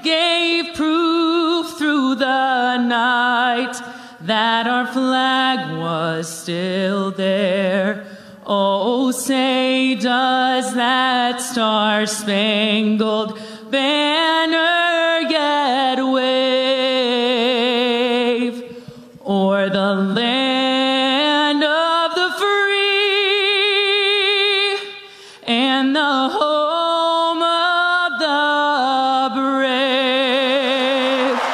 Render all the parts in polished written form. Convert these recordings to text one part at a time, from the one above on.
gave proof through the night that our flag was still there. Oh, say does that star-spangled banner yet wave o'er the land of the free and the home of the brave?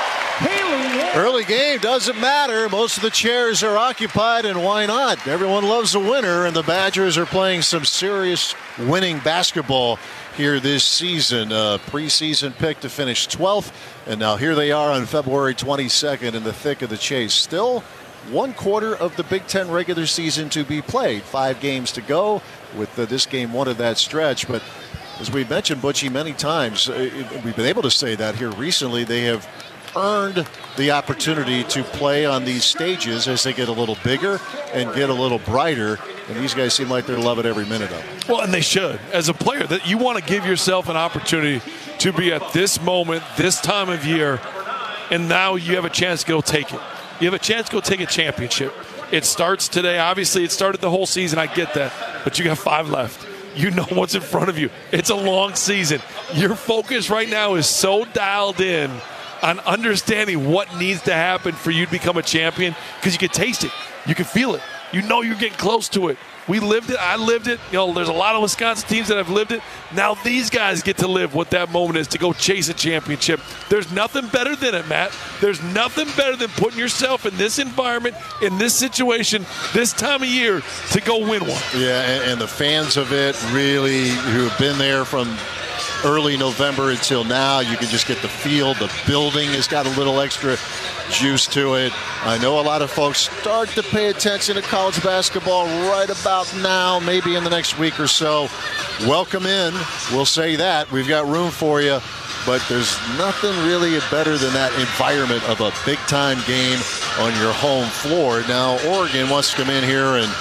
Early game doesn't matter. Most of the chairs are occupied, and why not? Everyone loves a winner, and the Badgers are playing some serious winning basketball here this season. Preseason pick to finish 12th, and now here they are on February 22nd in the thick of the chase. Still 1/4 of the Big Ten regular season to be played. 5 games to go with this game one of that stretch. But as we've mentioned, Butchie, many times, we've been able to say that here recently, they have earned the opportunity to play on these stages as they get a little bigger and get a little brighter. And these guys seem like they're loving every minute of it. Well, and they should. As a player, that you want to give yourself an opportunity to be at this moment, this time of year, and now you have a chance to go take it. You have a chance to go take a championship. It starts today. Obviously, it started the whole season. I get that. But you got 5 left. You know what's in front of you. It's a long season. Your focus right now is so dialed in on understanding what needs to happen for you to become a champion, because you can taste it. You can feel it. You know you're getting close to it. We lived it. I lived it. You know, there's a lot of Wisconsin teams that have lived it. Now these guys get to live what that moment is, to go chase a championship. There's nothing better than it, Matt. There's nothing better than putting yourself in this environment, in this situation, this time of year, to go win one. Yeah, and the fans of it really, who have been there from early November until now, you can just get the feel. The building has got a little extra juice to it. I know a lot of folks start to pay attention to college basketball right about now, maybe in the next week or so. Welcome in. We'll say that. We've got room for you. But there's nothing really better than that environment of a big-time game on your home floor. Now, Oregon wants to come in here and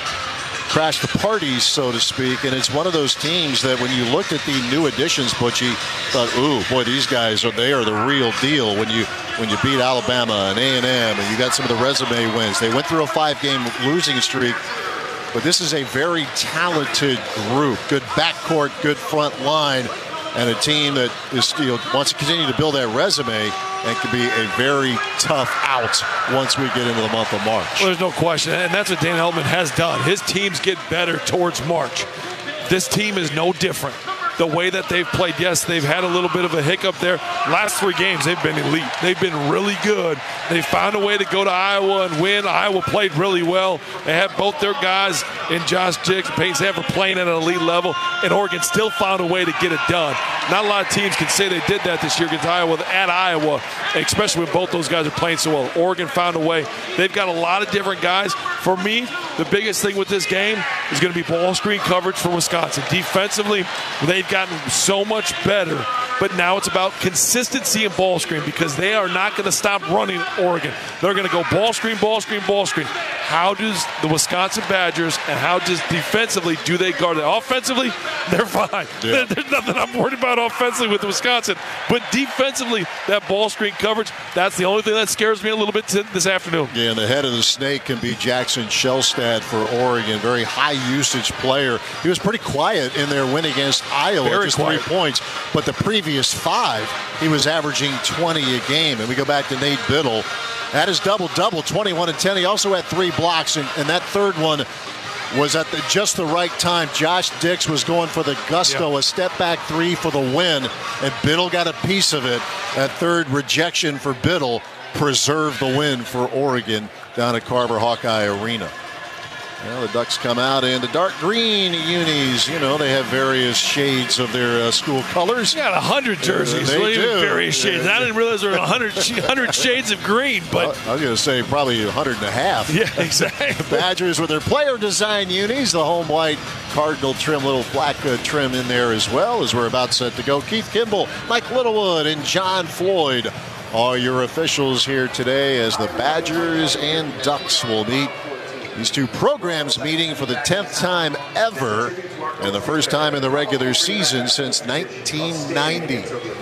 crash the parties, so to speak, and it's one of those teams that when you looked at the new additions, Butchie, thought, ooh, boy, these guys they are the real deal. When you beat Alabama and A&M, and you got some of the resume wins. They went through a 5-game losing streak, but this is a very talented group. Good backcourt, good front line, and a team that is, wants to continue to build that resume and can be a very tough out once we get into the month of March. Well, there's no question, and that's what Dan Heltman has done. His teams get better towards March. This team is no different. The way that they've played, yes, they've had a little bit of a hiccup there. Last 3 games, they've been elite. They've been really good. They found a way to go to Iowa and win. Iowa played really well. They have both their guys in Josh Diggs and Peyton Sandfort playing at an elite level, and Oregon still found a way to get it done. Not a lot of teams can say they did that this year against Iowa, at Iowa, especially when both those guys are playing so well. Oregon found a way. They've got a lot of different guys. For me, the biggest thing with this game is going to be ball screen coverage for Wisconsin. Defensively, they've gotten so much better, but now it's about consistency in ball screen, because they are not going to stop running Oregon. They're going to go ball screen, ball screen, ball screen. How does the Wisconsin Badgers and how does defensively do they guard it? Offensively, they're fine. Yeah. There's nothing I'm worried about offensively with Wisconsin, but defensively, that ball screen coverage, that's the only thing that scares me a little bit this afternoon. Yeah, and the head of the snake can be Jackson Shellstad for Oregon. Very high usage player. He was pretty quiet in their win against Iowa, very just quiet. 3 points. But the previous 5, he was averaging 20 a game. And we go back to Nate Biddle. Had his double-double, 21 and 10. He also had 3 blocks, and that third one was at just the right time. Josh Diggs was going for the gusto, a step-back 3 for the win, and Biddle got a piece of it. That third rejection for Biddle preserved the win for Oregon down at Carver Hawkeye Arena. Well, the Ducks come out in the dark green unis. You know, they have various shades of their school colors. You got 100 jerseys. They do. Various shades. I didn't realize there were 100 shades of green. But I was going to say probably 100 and a half. Yeah, exactly. The Badgers with their player design unis, the home white cardinal trim, little black trim in there as well, as we're about set to go. Keith Kimball, Mike Littlewood, and John Floyd are your officials here today as the Badgers and Ducks will meet. These two programs meeting for the 10th time ever, and the first time in the regular season since 1990.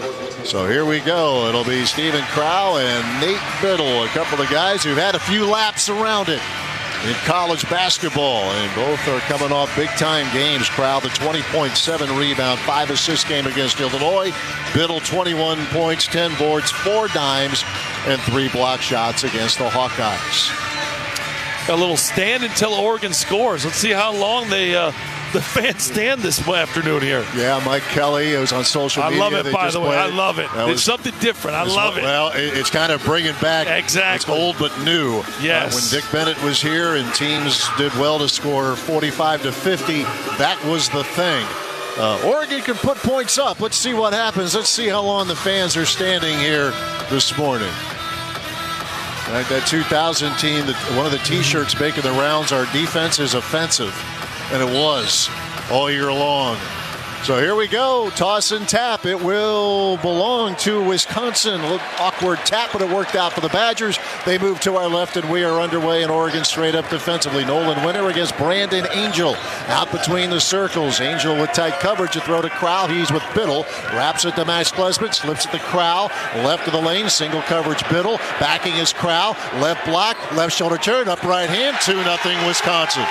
So here we go. It'll be Stephen Crow and Nate Biddle, a couple of guys who've had a few laps around it in college basketball, and both are coming off big-time games. Crow, the 20.7 rebound, 5 assist game against Illinois. Biddle, 21 points, 10 boards, 4 dimes, and 3 block shots against the Hawkeyes. A little stand until Oregon scores. Let's see how long the fans stand this afternoon here. Yeah, Mike Kelly, it was on social media. I love it, by the way. I love it. It's something different. I love it. Well, it's kind of bringing back exactly. It's old but new. Yes. When Dick Bennett was here and teams did well to score 45 to 50, that was the thing. Oregon can put points up. Let's see what happens. Let's see how long the fans are standing here this morning. Like that 2000 team, one of the T-shirts making the rounds, our defense is offensive. And it was all year long. So here we go. Toss and tap. It will belong to Wisconsin. A little awkward tap, but it worked out for the Badgers. They move to our left, and we are underway in Oregon straight up defensively. Nolan Winter against Brandon Angel. Out between the circles. Angel with tight coverage. A throw to Crow. He's with Biddle. Wraps it to Max Klesmit. Slips it to Crow. Left of the lane. Single coverage Biddle. Backing his Crow. Left block. Left shoulder turn. Up right hand. 2-0 Wisconsin.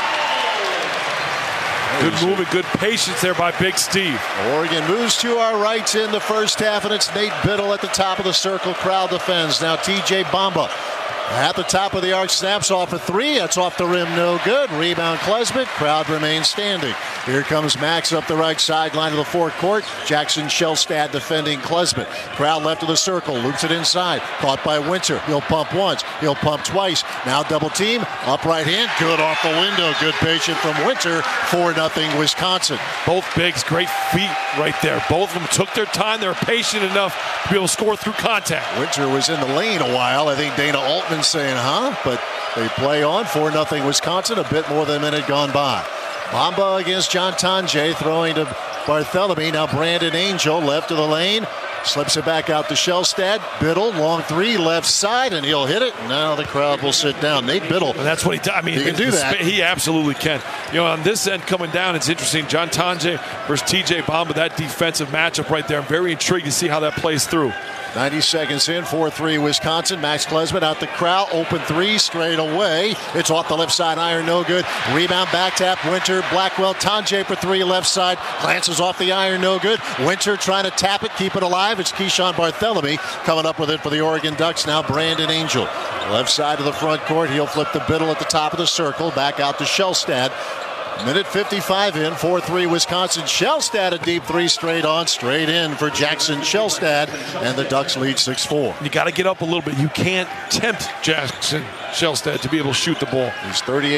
Good movement, good patience there by Big Steve. Oregon moves to our right in the first half, and it's Nate Biddle at the top of the circle. Crowd defends. Now TJ Bamba at the top of the arc, snaps off a 3. That's off the rim, no good. Rebound Klesmit. Crowd remains standing. Here comes Max up the right sideline of the forecourt. Jackson Shellstad defending Klesmit. Crowd left of the circle, loops it inside. Caught by Winter. He'll pump once. He'll pump twice. Now double team. Up right hand. Good off the window. Good patience from Winter. 4-0 Wisconsin. Both bigs, great feet right there. Both of them took their time. They were patient enough to be able to score through contact. Winter was in the lane a while. I think Dana Altman saying, but they play on. 4-0 Wisconsin. A bit more than a minute gone by. Bamba against John Tonje, throwing to Barthélemy. Now Brandon Angel, left of the lane. Slips it back out to Shellstad. Biddle, long 3, left side, and he'll hit it. Now the crowd will sit down. Nate Biddle. And that's what he does. I mean, he can do that. He absolutely can. You know, on this end coming down, it's interesting. John Tonje versus TJ Bamba, that defensive matchup right there. I'm very intrigued to see how that plays through. 90 seconds in, 4-3 Wisconsin. Max Klesmit out the crowd, open 3 straight away. It's off the left side, iron no good. Rebound, back tap, Winter, Blackwell, Tonje for 3 left side. Glances off the iron, no good. Winter trying to tap it, keep it alive. It's Keyshawn Barthélemy coming up with it for the Oregon Ducks. Now Brandon Angel. Left side of the front court, he'll flip the Biddle at the top of the circle. Back out to Shellstad. Minute 55 in, 4-3 Wisconsin. Shellstad a deep 3 straight on, straight in for Jackson Shellstad, and the Ducks lead 6-4. You got to get up a little bit. You can't tempt Jackson Shellstad to be able to shoot the ball. He's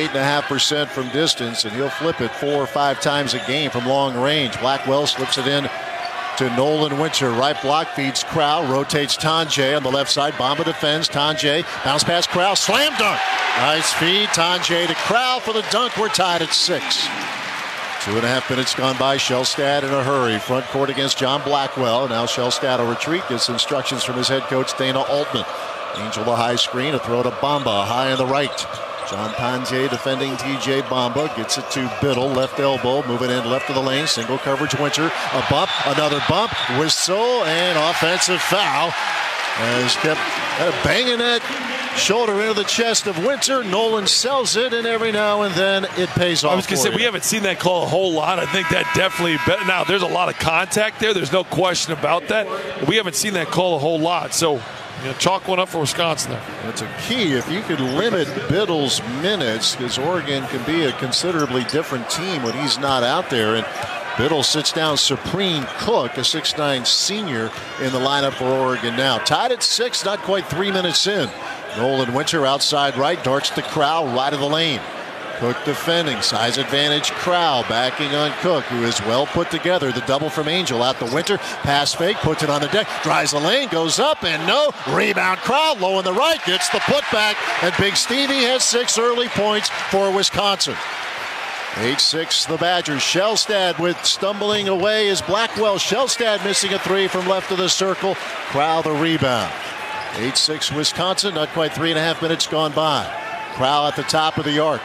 38.5% from distance, and he'll flip it 4 or 5 times a game from long range. Blackwell slips it in to Nolan Winter. Right block feeds Crow, rotates Tonje on the left side. Bamba defends. Tonje bounce pass Crow, slam dunk. Nice feed. Tonje to Crow for the dunk. We're tied at 6. 2.5 minutes gone by. Shellstad in a hurry. Front court against John Blackwell. Now Shellstad will retreat. Gets instructions from his head coach Dana Altman. Angel the high screen. A throw to Bamba high on the right. John Tonje defending TJ Bamba. Gets it to Biddle. Left elbow. Moving in left of the lane. Single coverage Winter. A bump. Another bump. Whistle and offensive foul. As kept banging that shoulder into the chest of Winter. Nolan sells it, and every now and then it pays off. I was going to say, we haven't seen that call a whole lot. I think that definitely now there's a lot of contact there. There's no question about that. But we haven't seen that call a whole lot. So chalk one up for Wisconsin there. That's a key. If you could limit Biddle's minutes, because Oregon can be a considerably different team when he's not out there. And Biddle sits down Supreme Cook, a 6'9 senior, in the lineup for Oregon now. Tied at 6, not quite 3 minutes in. Nolan Winter outside right, darts the Crow, right of the lane. Cook defending, size advantage Crow, backing on Cook, who is well put together. The double from Angel out the Winter, pass fake, puts it on the deck, drives the lane, goes up, and no. Rebound Crow, low on the right, gets the putback, and Big Stevie has 6 early points for Wisconsin. 8-6 the Badgers. Shellstad with stumbling away is Blackwell. Shellstad missing a 3 from left of the circle. Crow the rebound. 8-6 Wisconsin, not quite 3.5 minutes gone by. Crow at the top of the arc.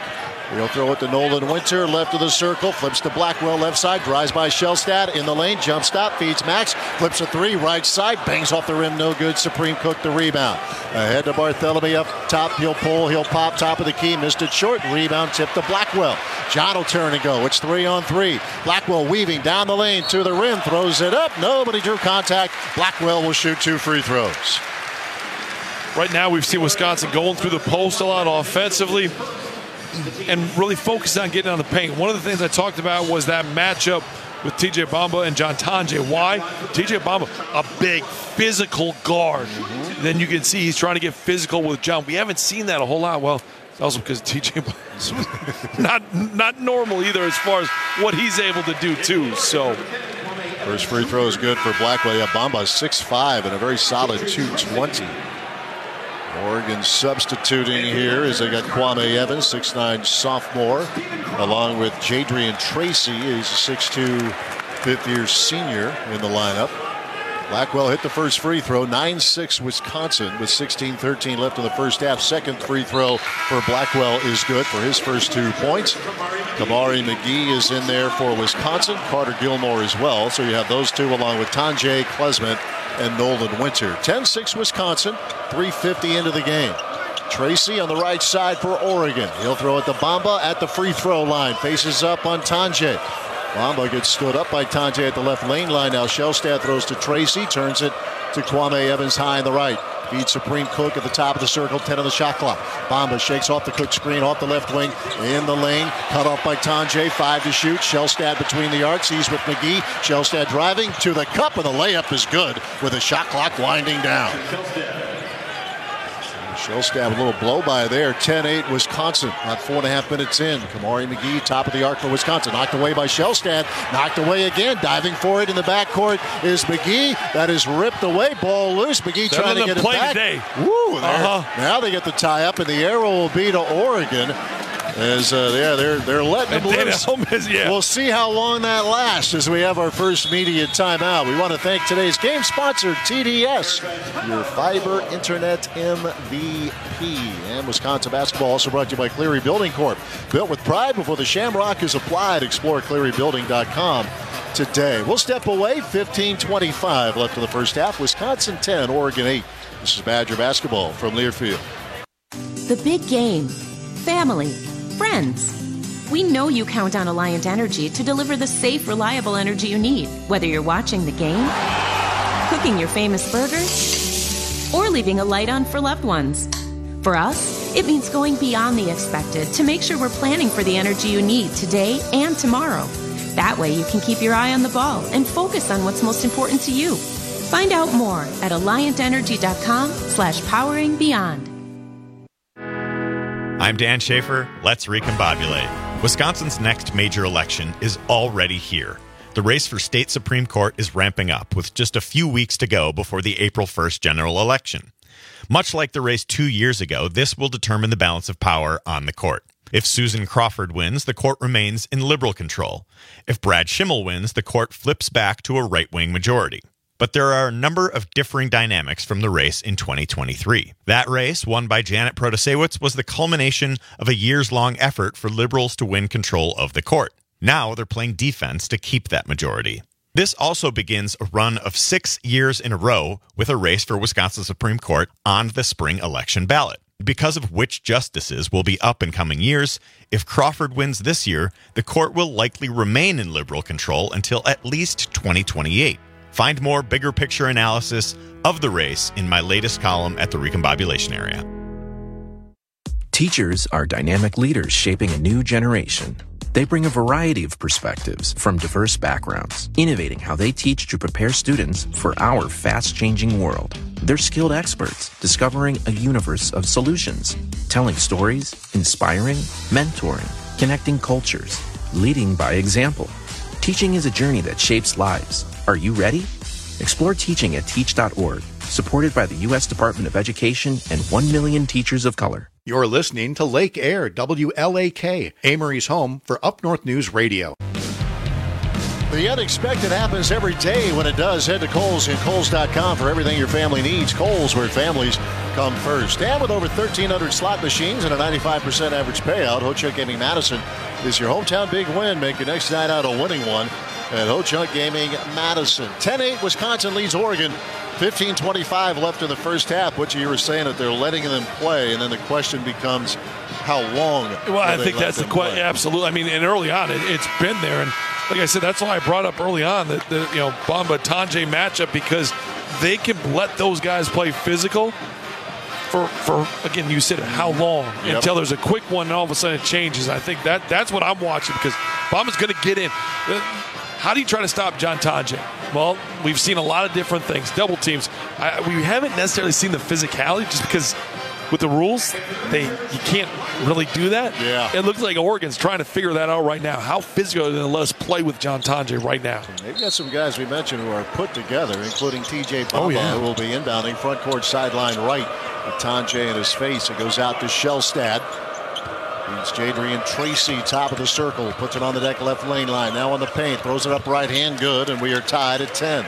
He'll throw it to Nolan Winter, left of the circle, flips to Blackwell, left side, drives by Shellstad, in the lane, jump stop, feeds Max, flips a three, right side, bangs off the rim, no good. Supreme Cook the rebound. Ahead to Barthélemy up top, he'll pull, he'll pop, top of the key, missed it short, rebound tip to Blackwell. John will turn and go, it's 3-on-3. Blackwell weaving down the lane to the rim, throws it up, nobody drew contact. Blackwell will shoot 2 free throws. Right now we've seen Wisconsin going through the post a lot offensively and really focused on getting on the paint. One of the things I talked about was that matchup with TJ Bamba and John Tonje. Why? TJ Bamba, a big physical guard. Then you can see he's trying to get physical with John. We haven't seen that a whole lot. Well, it's also because TJ Bamba's not normal either as far as what he's able to do too. So first free throw is good for Blackwell. Yeah, Bamba 6'5" and a very solid 220. Oregon substituting here as they got Kwame Evans, 6'9" sophomore, along with Jadrian Tracy. He's a 6'2", fifth-year senior in the lineup. Blackwell hit the first free throw, 9-6 Wisconsin with 16-13 left in the first half. Second free throw for Blackwell is good for his first 2 points. Kamari McGee is in there for Wisconsin, Carter Gilmore as well. So you have those two along with Tonje Klesmit and Nolan Winter. 10-6 Wisconsin, 3:50 into the game. Tracy on the right side for Oregon. He'll throw it to Bamba at the free throw line. Faces up on Tonje. Bamba gets stood up by Tonje at the left lane line. Now Shellstad throws to Tracy, turns it to Kwame Evans high on the right. Feeds Supreme Cook at the top of the circle, 10 on the shot clock. Bamba shakes off the Cook screen, off the left wing, in the lane. Cut off by Tonje, 5 to shoot. Shellstad between the arcs, he's with McGee. Shellstad driving to the cup, and the layup is good with the shot clock winding down. Shellstad a little blow by there. 10-8 Wisconsin. About 4.5 minutes in. Kamari McGee, top of the arc for Wisconsin. Knocked away by Shellstad. Knocked away again. Diving for it in the backcourt is McGee. That is ripped away. Ball loose. McGee trying to get it back. Today. Woo! Now they get the tie up, and the arrow will be to Oregon. As they're letting them loose. We'll see how long that lasts as we have our first media timeout. We want to thank today's game sponsor, TDS, your fiber internet MVP. And Wisconsin basketball also brought to you by Cleary Building Corp. Built with pride before the shamrock is applied. Explore clearybuilding.com today. We'll step away. 15:25 left in the first half. Wisconsin 10, Oregon 8. This is Badger basketball from Learfield. The big game. Family. Friends. We know you count on Alliant Energy to deliver the safe, reliable energy you need, whether you're watching the game, cooking your famous burgers, or leaving a light on for loved ones. For us, it means going beyond the expected to make sure we're planning for the energy you need today and tomorrow. That way you can keep your eye on the ball and focus on what's most important to you. Find out more at alliantenergy.com/poweringbeyond. I'm Dan Schaefer. Let's recombobulate. Wisconsin's next major election is already here. The race for state Supreme Court is ramping up with just a few weeks to go before the April 1st general election. Much like the race 2 years ago, this will determine the balance of power on the court. If Susan Crawford wins, the court remains in liberal control. If Brad Schimmel wins, the court flips back to a right-wing majority. But there are a number of differing dynamics from the race in 2023. That race, won by Janet Protasewicz, was the culmination of a years-long effort for liberals to win control of the court. Now they're playing defense to keep that majority. This also begins a run of 6 years in a row with a race for Wisconsin Supreme Court on the spring election ballot. Because of which justices will be up in coming years, if Crawford wins this year, the court will likely remain in liberal control until at least 2028. Find more bigger picture analysis of the race in my latest column at the Recombobulation Area. Teachers are dynamic leaders shaping a new generation. They bring a variety of perspectives from diverse backgrounds, innovating how they teach to prepare students for our fast-changing world. They're skilled experts, discovering a universe of solutions, telling stories, inspiring, mentoring, connecting cultures, leading by example. Teaching is a journey that shapes lives. Are you ready? Explore teaching at teach.org, supported by the U.S. Department of Education and 1 million teachers of color. You're listening to Lake Air, WLAK, Amory's home for Up North News Radio. The unexpected happens every day. When it does, head to Kohl's and Kohl's.com for everything your family needs. Kohl's, where families come first. And with over 1,300 slot machines and a 95% average payout, Ho-Chunk Gaming Madison is your hometown big win. Make your next night out a winning one at Ho-Chunk Gaming Madison. 10-8, Wisconsin leads Oregon. 15:25 left in the first half. What you were saying, that they're letting them play, and then the question becomes how long. Well, I think that's the question. Absolutely. I mean, and early on, it's been there. And like I said, that's why I brought up early on the Bamba Tonje matchup, because they can let those guys play physical for again, you said it, how long, until there's a quick one and all of a sudden it changes. I think that's what I'm watching, because Bamba's going to get in. How do you try to stop John Tonje? Well, we've seen a lot of different things. Double teams. We haven't necessarily seen the physicality, just because with the rules, you can't really do that. Yeah. It looks like Oregon's trying to figure that out right now. How physical are they going to let us play with John Tonje right now? They've got some guys we mentioned who are put together, including TJ Bamba, who will be inbounding front court sideline right with Tonje in his face. It goes out to Shellstad. It's Jadrian Tracy, top of the circle, puts it on the deck left lane line. Now on the paint, throws it up right hand, good, and we are tied at 10.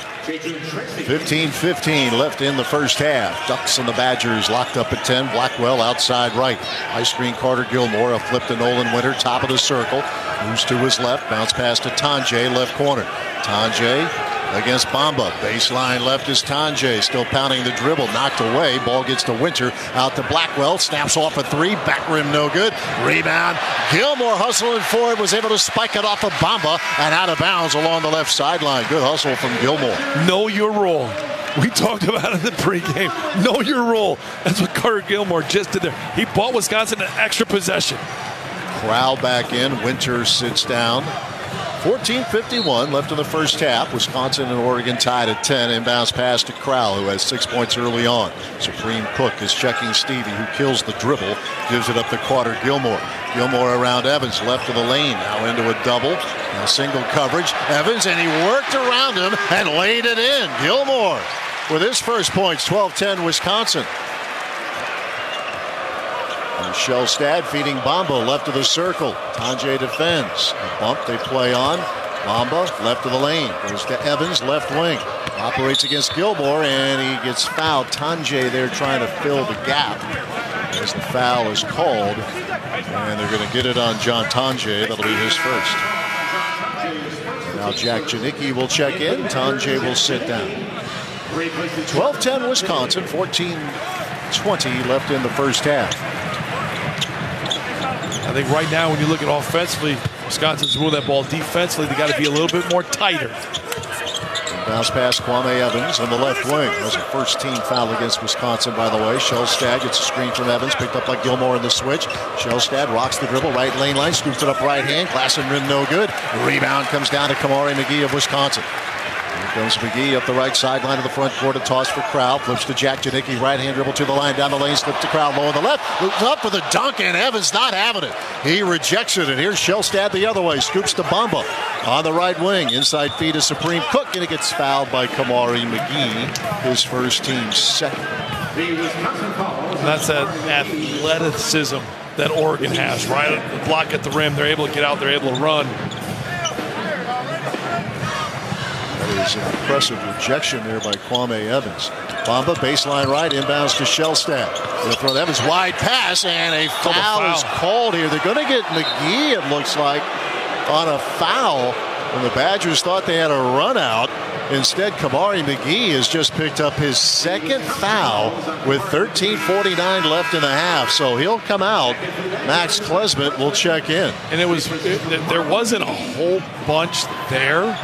15-15 left in the first half. Ducks and the Badgers locked up at 10. Blackwell outside right. High screen Carter Gilmore, a flip to Nolan Winter, top of the circle. Moves to his left, bounce pass to Tonje, left corner. Tonje against Bamba. Baseline left is Tonje, still pounding the dribble, knocked away. Ball gets to Winter, out to Blackwell, snaps off a three, back rim no good. Rebound, Gilmore hustling forward, was able to spike it off of Bamba and out of bounds along the left sideline. Good hustle from Gilmore. Know your role. We talked about it in the pregame. Know your role. That's what Carter Gilmore just did there. He bought Wisconsin an extra possession. Crowd back in. Winter sits down. 14:51 left in the first half. Wisconsin and Oregon tied at 10. Inbounds pass to Crowell, who has 6 points early on. Supreme Cook is checking Stevie, who kills the dribble. Gives it up to Carter Gilmore. Gilmore around Evans, left of the lane. Now into a double. Now single coverage. Evans, and he worked around him and laid it in. Gilmore with his first points. 12-10 Wisconsin. Shellstad feeding Bamba left of the circle. Tonje defends. A bump they play on. Bamba left of the lane. Goes to Evans, left wing. Operates against Gilmore, and he gets fouled. Tonje there trying to fill the gap as the foul is called. And they're going to get it on John Tonje. That'll be his first. Now Jack Janicki will check in. Tonje will sit down. 12-10 Wisconsin. 14:20 left in the first half. I think right now, when you look at offensively, Wisconsin's moving that ball defensively. They got to be a little bit more tighter. Bounce pass Kwame Evans on the left wing. That's a first team foul against Wisconsin, by the way. Shellstad gets a screen from Evans, picked up by Gilmore in the switch. Shellstad rocks the dribble, right lane line, scoops it up right hand. Glass and rim no good. Rebound comes down to Kamari McGee of Wisconsin. Here comes McGee up the right sideline of the front court. A toss for Crowell. Flips to Jack Janicki. Right hand dribble to the line. Down the lane. Slip to Crowell. Low on the left. Moves up for the dunk. And Evans not having it. He rejects it. And here's Shellstad the other way. Scoops to Bamba on the right wing. Inside feed to Supreme Cook. And he gets fouled by Kamari McGee. His first team's second. That's that athleticism that Oregon has, right? The block at the rim. They're able to get out. They're able to run. That is an impressive rejection there by Kwame Evans. Bamba, baseline right, inbounds to Shellstad. They'll throw Evans, wide pass, and a foul is called here. They're going to get McGee, it looks like, on a foul. When the Badgers thought they had a run out. Instead, Kamari McGee has just picked up his second foul with 13:49 left in the half. So he'll come out. Max Klesmit will check in. And there wasn't a whole bunch there.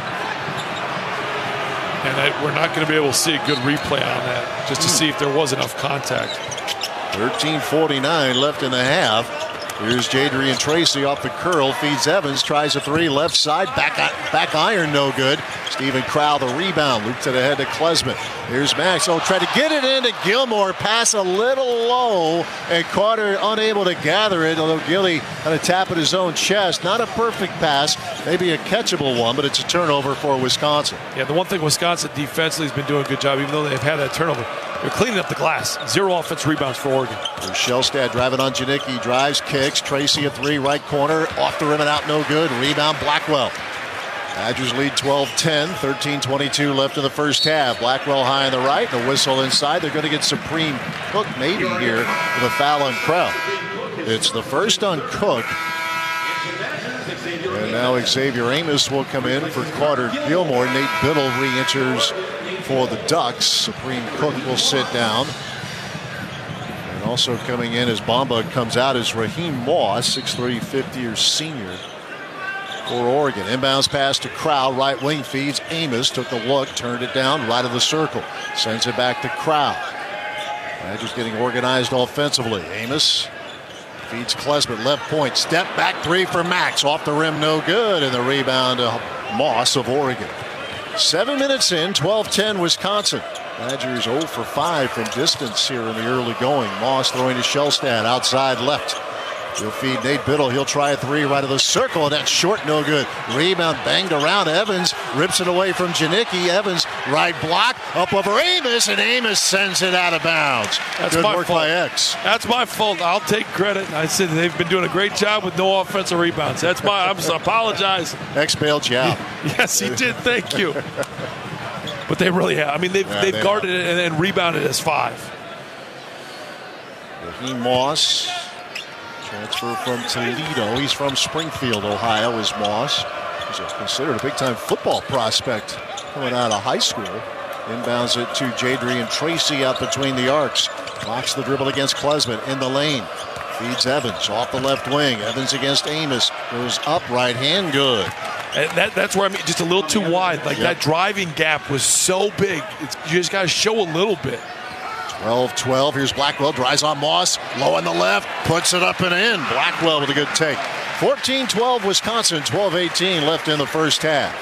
And we're not going to be able to see a good replay on that, just to see if there was enough contact. 13:49 left in the half. Here's Jadrian Tracy off the curl, feeds Evans, tries a three, left side, back iron, no good. Stephen Crowell, the rebound, looped it ahead to Klesmit. Here's Max, try to get it into Gilmore, pass a little low, and Carter unable to gather it, although Gilly had a tap at his own chest. Not a perfect pass, maybe a catchable one, but it's a turnover for Wisconsin. Yeah, the one thing Wisconsin defensively has been doing a good job, even though they've had that turnover. They're cleaning up the glass. 0 offense rebounds for Oregon. There's Shellstad driving on Janicki, drives, kicks. Tracy a three, right corner, off the rim and out, no good. Rebound, Blackwell. Badgers lead 12-10, 13-22 left in the first half. Blackwell high on the right, the whistle inside. They're going to get Supreme Cook maybe here with a foul on Crowell. It's the first on Cook. And now Xavier Amos will come in for Carter Gilmore. Nate Biddle re-enters for the Ducks. Supreme Cook will sit down. And also coming in as Bamba comes out is Raheem Moss, 6'3", 50-year senior for Oregon. Inbounds pass to Crowell, right wing feeds. Amos took the look, turned it down, right of the circle. Sends it back to Crowell. Badgers getting organized offensively. Amos feeds Klesmit, left point. Step back three for Max. Off the rim, no good. And the rebound to Moss of Oregon. 7 minutes in, 12-10 Wisconsin. Badgers 0 for 5 from distance here in the early going. Moss throwing to Shellstad, outside left. He'll feed Nate Biddle. He'll try a three right of the circle, and that's short, no good. Rebound banged around. Evans rips it away from Janicki. Evans, right block, up over Amos, and Amos sends it out of bounds. That's good my work fault. by X. That's my fault. I'll take credit. I said they've been doing a great job with no offensive rebounds. That's my. I apologize. X bailed you out. Yes, he did. Thank you. But they really have. I mean, they've guarded it and rebounded as 5. Raheem Moss, transfer from Toledo. He's from Springfield, Ohio, is Moss. He's considered a big-time football prospect coming out of high school. Inbounds it to Jadrian Tracy out between the arcs. Blocks the dribble against Klesmit in the lane. Feeds Evans off the left wing. Evans against Amos. Goes up, right hand, good. And that's where I mean, just a little too wide. Like that driving gap was so big. You just got to show a little bit. 12-12. Here's Blackwell. Drives on Moss. Low on the left. Puts it up and in. Blackwell with a good take. 14-12 Wisconsin. 12-18 left in the first half.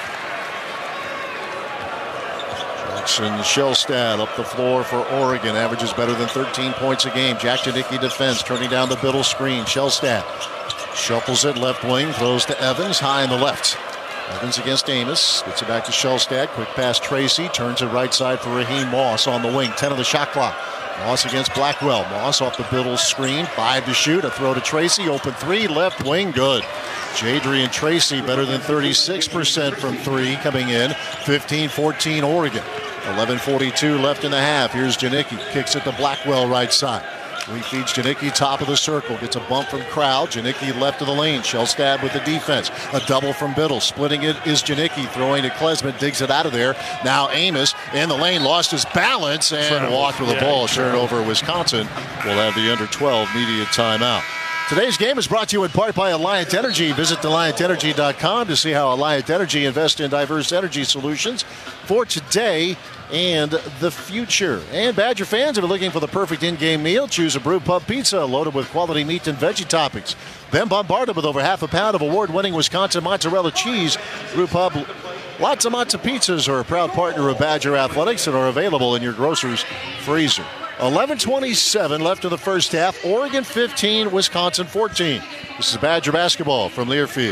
Jackson Shellstad up the floor for Oregon. Averages better than 13 points a game. Jack Janicki defense. Turning down the Biddle screen. Shellstad shuffles it left wing. Throws to Evans. High on the left. Evans against Amos. Gets it back to Shellstad. Quick pass Tracy. Turns it right side for Raheem Moss on the wing. 10 on the shot clock. Moss against Blackwell. Moss off the Biddle screen. 5 to shoot. A throw to Tracy. Open 3. Left wing. Good. Jadrian Tracy better than 36% from 3 coming in. 15-14 Oregon. 11:42 left in the half. Here's Janicki. Kicks it to Blackwell right side. He feeds Janicki top of the circle. Gets a bump from Crowell. Janicki left of the lane. Shellstad with the defense. A double from Biddle. Splitting it is Janicki. Throwing to Klesmit. Digs it out of there. Now Amos in the lane. Lost his balance and walked with the ball. Turnover Wisconsin. Will have the under 12 media timeout. Today's game is brought to you in part by Alliant Energy. Visit AlliantEnergy.com to see how Alliant Energy invests in diverse energy solutions for today and the future. And Badger fans, if you're looking for the perfect in-game meal, choose a Brew Pub pizza loaded with quality meat and veggie toppings. Then bombard them with over half a pound of award-winning Wisconsin mozzarella cheese. Brew Pub Lots of Matzo Pizzas are a proud partner of Badger Athletics and are available in your grocer's freezer. 11:27 left in the first half. Oregon 15, Wisconsin 14. This is Badger basketball from Learfield.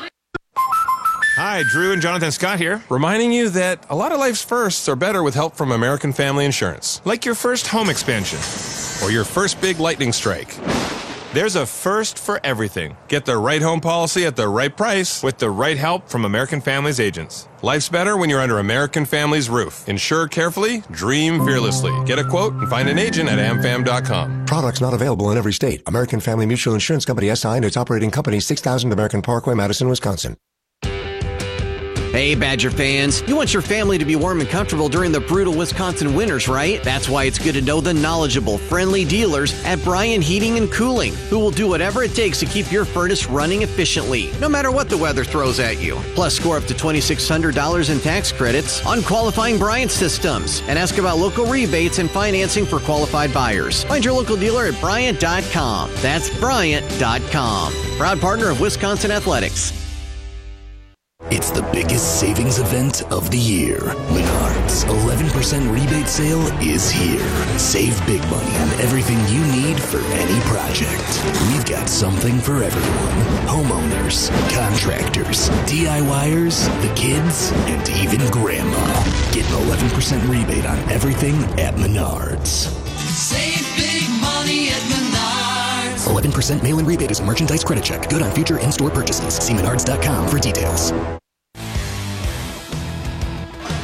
Hi, Drew and Jonathan Scott here, reminding you that a lot of life's firsts are better with help from American Family Insurance. Like your first home expansion or your first big lightning strike. There's a first for everything. Get the right home policy at the right price with the right help from American Family's agents. Life's better when you're under American Family's roof. Insure carefully, dream fearlessly. Get a quote and find an agent at amfam.com. Products not available in every state. American Family Mutual Insurance Company SI and its operating company 6000 American Parkway, Madison, Wisconsin. Hey, Badger fans. You want your family to be warm and comfortable during the brutal Wisconsin winters, right? That's why it's good to know the knowledgeable, friendly dealers at Bryan Heating and Cooling, who will do whatever it takes to keep your furnace running efficiently, no matter what the weather throws at you. Plus, score up to $2,600 in tax credits on qualifying Bryant systems. And ask about local rebates and financing for qualified buyers. Find your local dealer at Bryant.com. That's Bryant.com. Proud partner of Wisconsin Athletics. It's the biggest savings event of the year. Menards' 11% rebate sale is here. Save big money on everything you need for any project. We've got something for everyone. Homeowners, contractors, DIYers, the kids, and even grandma. Get an 11% rebate on everything at Menards. Save big money at Menards. 11% mail-in rebate is a merchandise credit check. Good on future in-store purchases. See Menards.com for details.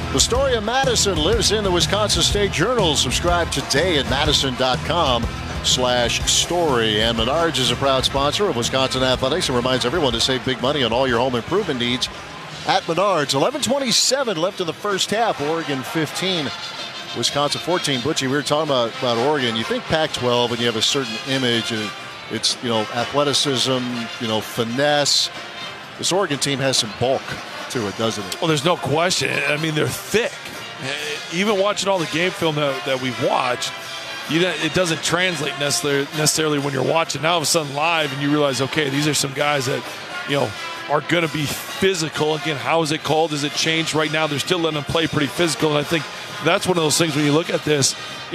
The story of Madison lives in the Wisconsin State Journal. Subscribe today at madison.com/story. And Menards is a proud sponsor of Wisconsin Athletics and reminds everyone to save big money on all your home improvement needs at Menards. 11:27 left in the first half. Oregon 15, Wisconsin 14. Butchie, we were talking about Oregon. You think Pac-12 and you have a certain image, and it's, athleticism, finesse. This Oregon team has some bulk to it, doesn't it? Well, there's no question. I mean, they're thick. Even watching all the game film that we've watched, it doesn't translate necessarily when you're watching. Now all of a sudden live and you realize, okay, these are some guys that, are going to be physical. Again, how is it called? Has it changed? Right now they're still letting them play pretty physical, and I think that's one of those things when you look at this,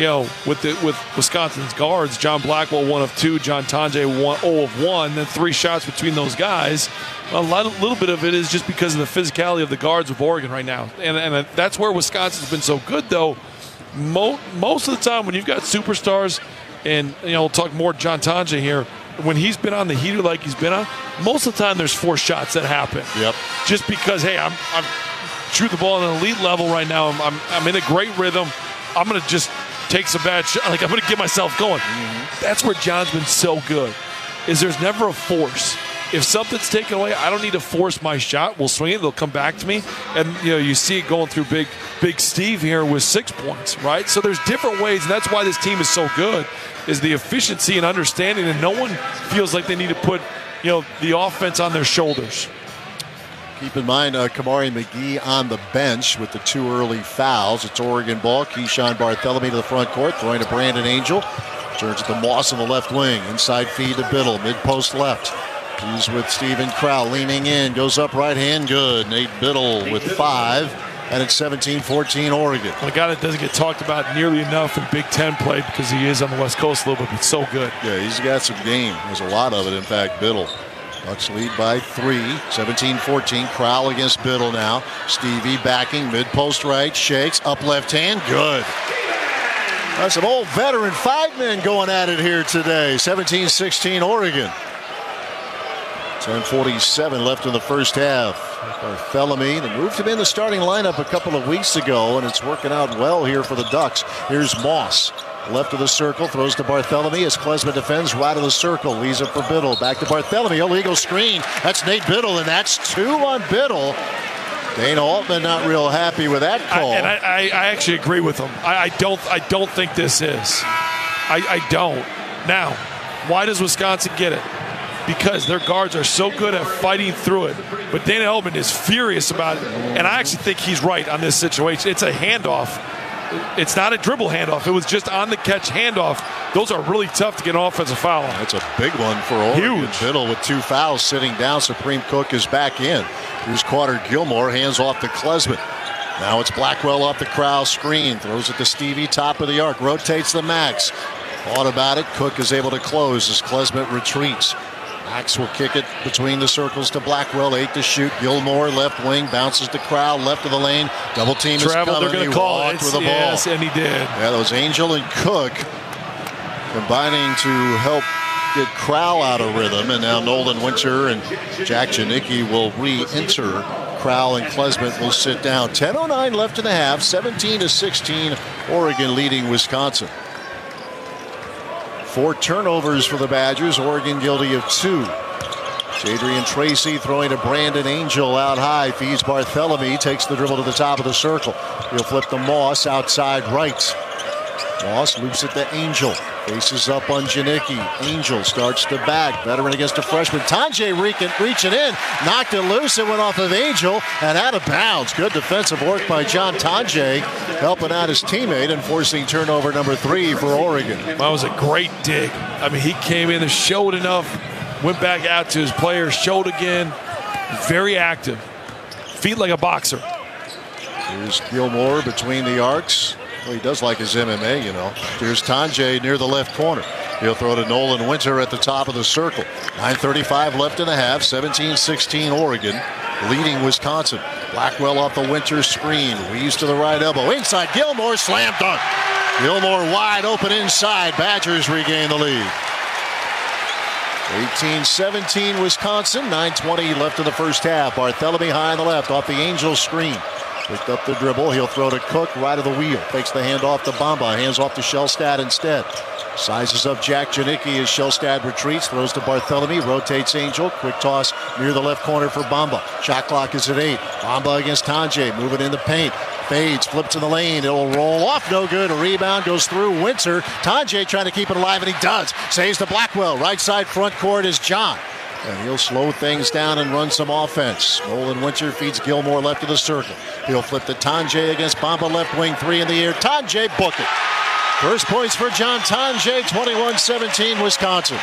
with Wisconsin's guards, John Blackwell 1 of 2, John Tonje 0 of 1, then 3 shots between those guys. A little bit of it is just because of the physicality of the guards of Oregon right now, and that's where Wisconsin's been so good, though. Most of the time when you've got superstars, and we'll talk more John Tonje here, when he's been on the heater like he's been on, most of the time there's 4 shots that happen. Yep. Just because, hey, I'm shoot the ball at an elite level right now. I'm in a great rhythm. I'm going to just take some bad shots. I'm going to get myself going. Mm-hmm. That's where John's been so good, is there's never a force. If something's taken away, I don't need to force my shot. We'll swing it. They'll come back to me. And, you see it going through Big Steve here with 6 points, right? So there's different ways, and that's why this team is so good, is the efficiency and understanding, and no one feels like they need to put, the offense on their shoulders. Keep in mind, Kamari McGee on the bench with the 2 early fouls. It's Oregon ball. Keyshawn Barthelemy to the front court, throwing to Brandon Angel. Turns it to Moss on the left wing. Inside feed to Biddle, mid-post left. He's with Steven Crowl, leaning in, goes up right hand, good. Nate Biddle with 5, and it's 17-14 Oregon. Well, a guy that doesn't get talked about nearly enough in Big Ten play because he is on the West Coast a little bit, but so good. Yeah, he's got some game. There's a lot of it, in fact, Biddle. Bucks lead by 3, 17-14. Crowl against Biddle now. Stevie backing, mid-post right, shakes, up left hand, good. That's some old veteran 5 men going at it here today. 17-16 Oregon. 10:47 left in the first half. Barthelemy, they moved him in the starting lineup a couple of weeks ago, and it's working out well here for the Ducks. Here's Moss. Left of the circle, throws to Barthelemy as Klesma defends right of the circle. Leaves it for Biddle. Back to Barthelemy. Illegal screen. That's Nate Biddle, and that's 2 on Biddle. Dana Altman not real happy with that call. I actually agree with him. I don't think this is. I don't. Now, why does Wisconsin get it? Because their guards are so good at fighting through it. But Dana Altman is furious about it, and I actually think he's right on this situation. It's a handoff. It's not a dribble handoff. It was just on the catch handoff. Those are really tough to get an offensive foul on. That's a big one for Oregon. Huge. Biddle with 2 fouls sitting down. Supreme Cook is back in. Here's Carter Gilmore, hands off to Klesma. Now it's Blackwell off the Crowl screen. Throws it to Stevie, top of the arc. Rotates the Max. Thought about it. Cook is able to close as Klesma retreats. Max will kick it between the circles to Blackwell. 8 to shoot. Gilmore left wing bounces to Crowl left of the lane. Double team is coming. They're going to call it with the ball. Yes, and he did. Yeah, that was Angel and Cook combining to help get Crowl out of rhythm, and now Nolan Winter and Jack Janicki will re-enter. Crowl and Klesma will sit down. 10:09 left in the half. 17-16. Oregon leading Wisconsin. 4 turnovers for the Badgers. Oregon guilty of 2. Jadrian Tracy throwing to Brandon Angel out high. Feeds Barthelemy. Takes the dribble to the top of the circle. He'll flip to Moss outside right. Moss loops it to Angel. Faces up on Janicki. Angel starts to back. Veteran against a freshman. Tonje reaching in. Knocked it loose. It went off of Angel and out of bounds. Good defensive work by John Tonje, helping out his teammate and forcing turnover number 3 for Oregon. That was a great dig. I mean, he came in and showed enough. Went back out to his players. Showed again. Very active. Feet like a boxer. Here's Gilmore between the arcs. Well, he does like his MMA, Here's Tonje near the left corner. He'll throw to Nolan Winter at the top of the circle. 9:35 left in the half. 17-16 Oregon leading Wisconsin. Blackwell off the Winter screen. Weaves to the right elbow. Inside Gilmore. Slam dunk. Gilmore wide open inside. Badgers regain the lead. 18-17 Wisconsin. 9:20 left in the first half. Barthelemy high on the left off the Angel screen. Picked up the dribble. He'll throw to Cook, right of the wheel. Takes the handoff to Bamba. Hands off to Shellstad instead. Sizes up Jack Janicki as Shellstad retreats. Throws to Barthélemy. Rotates Angel. Quick toss near the left corner for Bamba. Shot clock is at 8. Bamba against Tanjay. Moving in the paint. Fades. Flips in the lane. It'll roll off. No good. A rebound goes through Winter. Tanjay trying to keep it alive, and he does. Saves to Blackwell. Right side front court is John. And he'll slow things down and run some offense. Nolan Winter feeds Gilmore left of the circle. He'll flip to Tanjay against Bamba, left wing, 3 in the air. Tanjay, book it. First points for John Tanjay, 21-17 Wisconsin.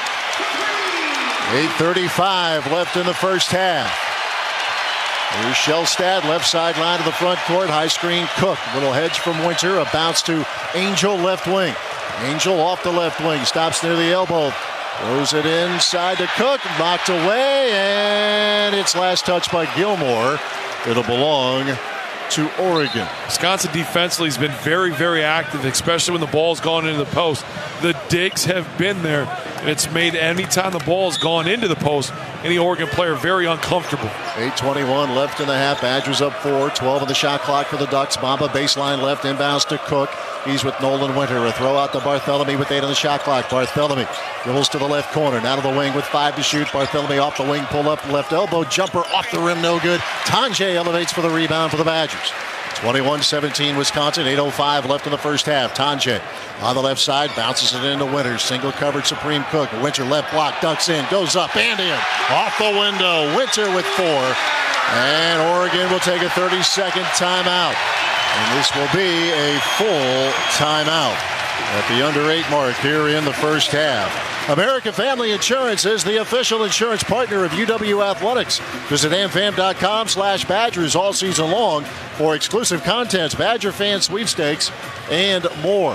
8:35 left in the first half. Here's Shellstad, left sideline of the front court. High screen, Cook. Little hedge from Winter. A bounce to Angel, left wing. Angel off the left wing. Stops near the elbow. Throws it inside to Cook. Knocked away. And it's last touch by Gilmore. It'll belong to Oregon. Wisconsin defensively has been very, very active, especially when the ball's gone into the post. The digs have been there, and it's made any time the ball's gone into the post, any Oregon player very uncomfortable. 8:21 left in the half. Badgers up 4. 12 on the shot clock for the Ducks. Bamba baseline left, inbounds to Cook. He's with Nolan Winter. A throw out to Barthélemy with 8 on the shot clock. Barthélemy dribbles to the left corner. Now to the wing with 5 to shoot. Barthélemy off the wing, pull up left elbow. Jumper off the rim, no good. Tanjay elevates for the rebound for the Badgers. 21-17 Wisconsin. 8:05 left in the first half. Tanjay on the left side, bounces it into Winter. Single covered Supreme Cook. Winter left block, ducks in, goes up and in. Off the window. Winter with 4. And Oregon will take a 30-second timeout. And this will be a full timeout at the under 8 mark here in the first half. American Family Insurance is the official insurance partner of UW Athletics. Visit amfam.com/Badgers all season long for exclusive contents, Badger fan sweepstakes, and more.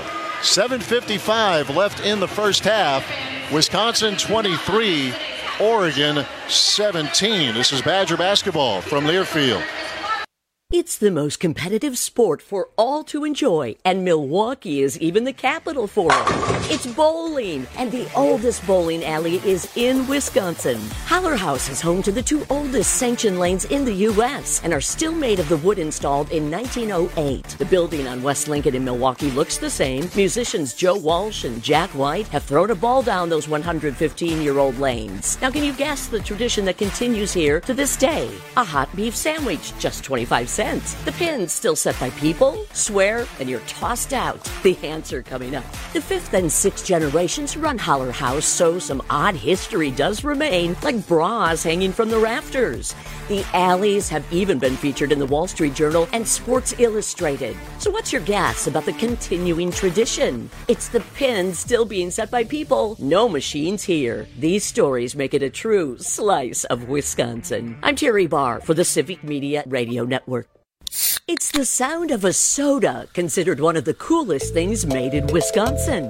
7:55 left in the first half. Wisconsin 23, Oregon 17. This is Badger basketball from Learfield. It's the most competitive sport for all to enjoy, and Milwaukee is even the capital for it. It's bowling, and the oldest bowling alley is in Wisconsin. Haller House is home to the 2 oldest sanctioned lanes in the U.S. and are still made of the wood installed in 1908. The building on West Lincoln in Milwaukee looks the same. Musicians Joe Walsh and Jack White have thrown a ball down those 115-year-old lanes. Now, can you guess the tradition that continues here to this day? A hot beef sandwich, just 25 cents. The pin's still set by people, swear, and you're tossed out. The answer coming up. The 5th and 6th generations run Haller House, so some odd history does remain, like bras hanging from the rafters. The alleys have even been featured in the Wall Street Journal and Sports Illustrated. So what's your guess about the continuing tradition? It's the pin still being set by people. No machines here. These stories make it a true slice of Wisconsin. I'm Terry Barr for the Civic Media Radio Network. It's the sound of a soda, considered one of the coolest things made in Wisconsin.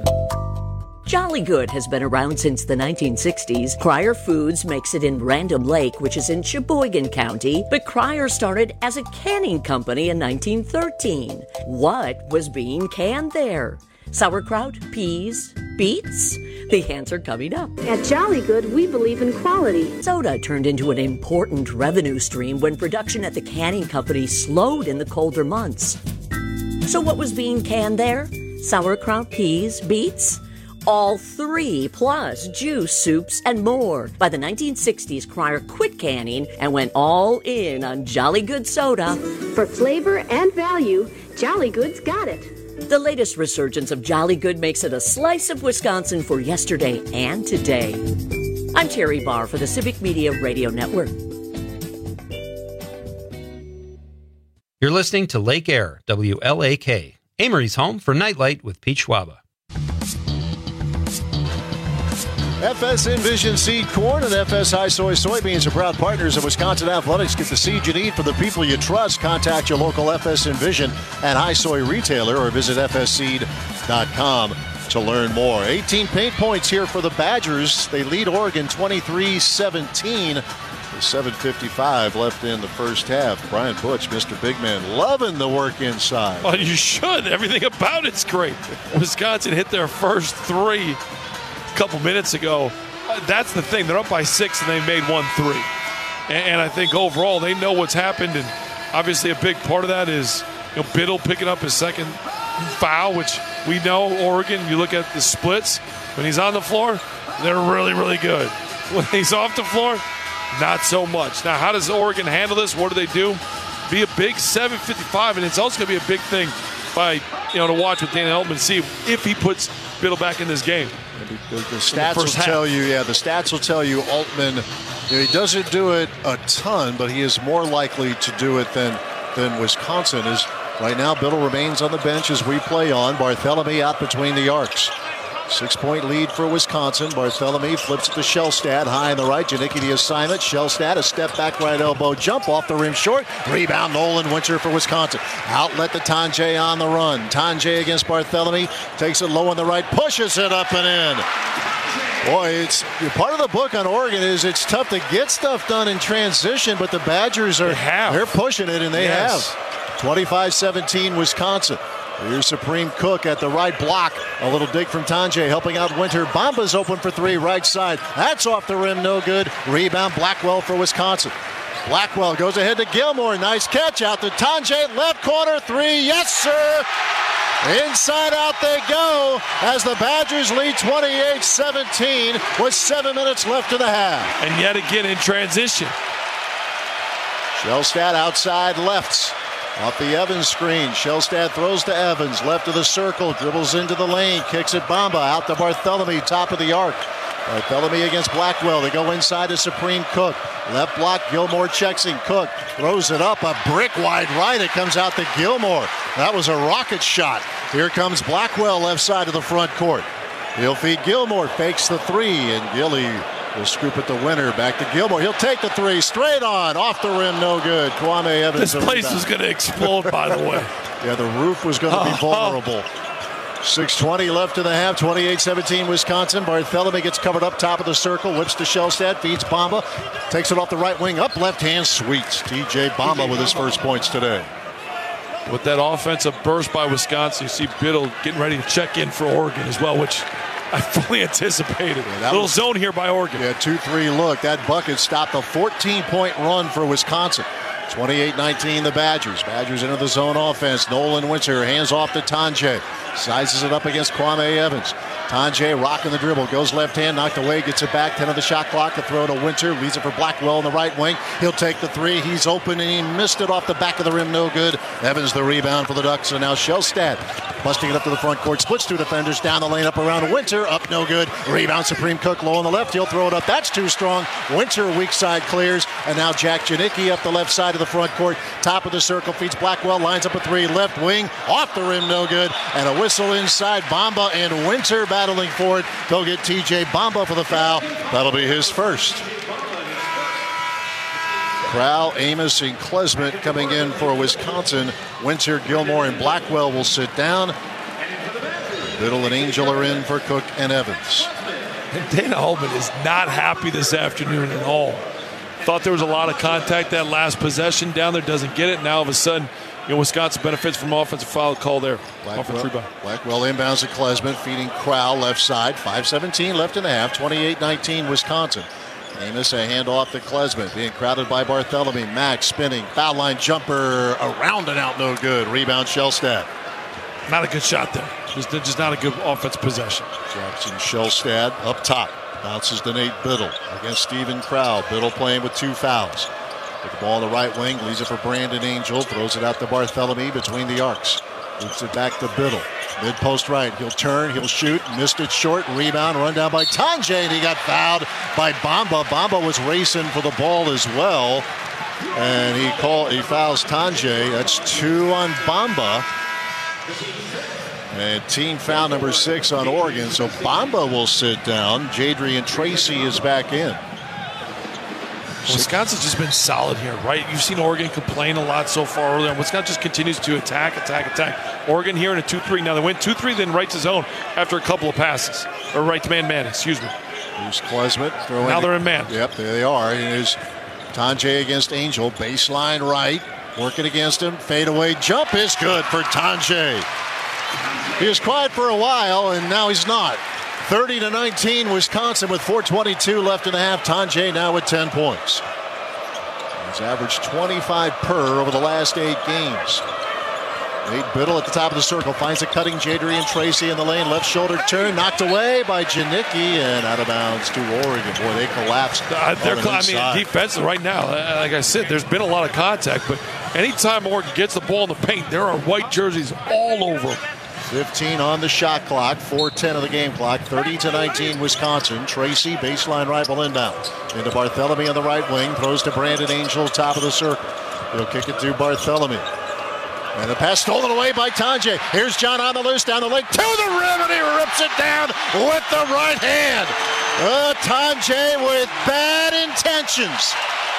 Jolly Good has been around since the 1960s. Cryer Foods makes it in Random Lake, which is in Sheboygan County, but Cryer started as a canning company in 1913. What was being canned there? Sauerkraut, peas, beets? The answer coming up. At Jolly Good, we believe in quality. Soda turned into an important revenue stream when production at the canning company slowed in the colder months. So what was being canned there? Sauerkraut, peas, beets? All 3, plus juice, soups, and more. By the 1960s, Cryer quit canning and went all in on Jolly Good soda. For flavor and value, Jolly Good's got it. The latest resurgence of Jolly Good makes it a slice of Wisconsin for yesterday and today. I'm Terry Barr for the Civic Media Radio Network. You're listening to Lake Air, WLAK, Amory's home for Nightlight with Pete Schwaba. FS Envision Seed Corn and FS High Soy Soybeans are proud partners of Wisconsin Athletics. Get the seed you need for the people you trust. Contact your local FS Envision and High Soy retailer or visit fsseed.com to learn more. 18 paint points here for the Badgers. They lead Oregon 23-17. 7:55 left in the first half. Brian Butch, Mr. Big Man, loving the work inside. Well, you should. Everything about it's great. Wisconsin hit their first 3 a couple minutes ago. That's the thing. They're up by 6 and they made 1 3. And I think overall they know what's happened. And Obviously, a big part of that is Biddle picking up his second foul, which we know Oregon, you look at the splits, when he's on the floor, they're really, really good. When he's off the floor, not so much. Now, how does Oregon handle this? What do they do? Be a big 7:55, and it's also going to be a big thing to watch with Dan Heltman, see if he puts Biddle back in this game. The stats will tell you, the stats will tell you Altman, he doesn't do it a ton, but he is more likely to do it than Wisconsin is. Right now, Biddle remains on the bench as we play on. Barthélemy out between the arcs. 6-point lead for Wisconsin. Barthélemy flips it to Shellstad, high on the right. Janicki the assignment. Shellstad, a step back right elbow jump off the rim short. Rebound Nolan Winter for Wisconsin. Outlet to Tonje on the run. Tonje against Barthélemy. Takes it low on the right. Pushes it up and in. Boy, it's part of the book on Oregon is it's tough to get stuff done in transition, but the Badgers they're pushing it, and they have. 25-17 Wisconsin. Here's Supreme Cook at the right block. A little dig from Tonje helping out Winter. Bamba's open for three, right side. That's off the rim, no good. Rebound Blackwell for Wisconsin. Blackwell goes ahead to Gilmore. Nice catch out to Tonje. Left corner three. Yes, sir. Inside out they go as the Badgers lead 28-17 with 7 minutes left in the half. And yet again in transition. Shellstad outside lefts. Off the Evans screen. Shellstad throws to Evans. Left of the circle. Dribbles into the lane. Kicks it Bamba. Out to Barthélemy. Top of the arc. Barthélemy against Blackwell. They go inside to Supreme Cook. Left block. Gilmore checks in. Cook throws it up. A brick wide right. It comes out to Gilmore. That was a rocket shot. Here comes Blackwell left side of the front court. He'll feed Gilmore. Fakes the three. And Gilly will scoop at the winner. Back to Gilmore. He'll take the three. Straight on. Off the rim. No good. Kwame Evans. This place was going to explode, by the way. Yeah, the roof was going to be vulnerable. 6:20 left in the half. 28-17 Wisconsin. Barthélemy gets covered up top of the circle. Whips to Shellstad. Feeds Bamba. Takes it off the right wing. Up left hand. Sweets. TJ Bamba with his first points today. With that offensive burst by Wisconsin, you see Biddle getting ready to check in for Oregon as well, which I fully anticipated. Yeah, little zone here by Oregon. Yeah, 2-3 look. That bucket stopped a 14-point run for Wisconsin. 28-19 the Badgers. Badgers into the zone offense. Nolan Winter hands off to Tonje. Sizes it up against Kwame Evans. Tonje rocking the dribble. Goes left hand, knocked away, gets it back. 10 of the shot clock to throw to Winter. Leaves it for Blackwell in the right wing. He'll take the three. He's open and he missed it off the back of the rim. No good. Evans the rebound for the Ducks. And now Shellstad busting it up to the front court. Splits two defenders down the lane up around Winter. Up no good. Rebound Supreme Cook low on the left. He'll throw it up. That's too strong. Winter weak side clears. And now Jack Janicki up the left side of the front court. Top of the circle feeds Blackwell. Lines up a three. Left wing. Off the rim. No good. And a whistle inside. Bamba and Winter battling for it. Go get TJ Bamba for the foul. That'll be his first. Crowell, Amos, and Klesmit coming in for Wisconsin. Winter, Gilmore, and Blackwell will sit down. Biddle and Angel are in for Cook and Evans. And Dana Holman is not happy this afternoon at all. Thought there was a lot of contact that last possession. Down there, doesn't get it. Now all of a sudden, Wisconsin benefits from offensive foul call there. Blackwell inbounds to Klesmit, feeding Crowell left side. 5:17 left in the half. 28-19 Wisconsin. Amos a handoff to Klesmit, being crowded by Barthélemy. Max spinning, foul line jumper, around and out, no good. Rebound Shellstad. Not a good shot there. Just not a good offensive possession. Jackson Shellstad up top. Bounces to Nate Biddle against Stephen Crowell. Biddle playing with two fouls. With the ball on the right wing, leaves it for Brandon Angel. Throws it out to Barthélemy between the arcs. Moves it back to Biddle. Mid-post right. He'll turn. He'll shoot. Missed it short. Rebound. Run down by Tonje. And he got fouled by Bamba. Bamba was racing for the ball as well. And he fouls Tonje. That's two on Bamba. And team foul number 6 on Oregon. So Bamba will sit down. Jadrian Tracy is back in. Wisconsin's just been solid here, right? You've seen Oregon complain a lot so far earlier. Wisconsin just continues to attack. Oregon here in a 2-3. Now they went 2-3, then right to zone after a couple of passes. Or right to man, excuse me. Here's Klesmit. Now they're in man. Yep, there they are. Here's Tonje against Angel. Baseline right. Working against him. Fadeaway jump is good for Tonje. He was quiet for a while, and now he's not. 30-19 Wisconsin with 4:22 left in the half. Tonje now with 10 points. He's averaged 25 per over the last 8 games. Nate Biddle at the top of the circle finds a cutting Jadrian Tracy in the lane. Left shoulder turn, knocked away by Janicki and out of bounds to Oregon. Boy, they collapsed. Defense right now, like I said, there's been a lot of contact, but anytime Oregon gets the ball in the paint, there are white jerseys all over. 15 on the shot clock, 4:10 of the game clock, 30-19 Wisconsin. Tracy, baseline right ball inbound. Into Barthélemy on the right wing, throws to Brandon Angel, top of the circle. He'll kick it to Barthélemy. And the pass stolen away by Tonje. Here's John on the loose down the lane to the rim, and he rips it down with the right hand. Tonje with bad intentions.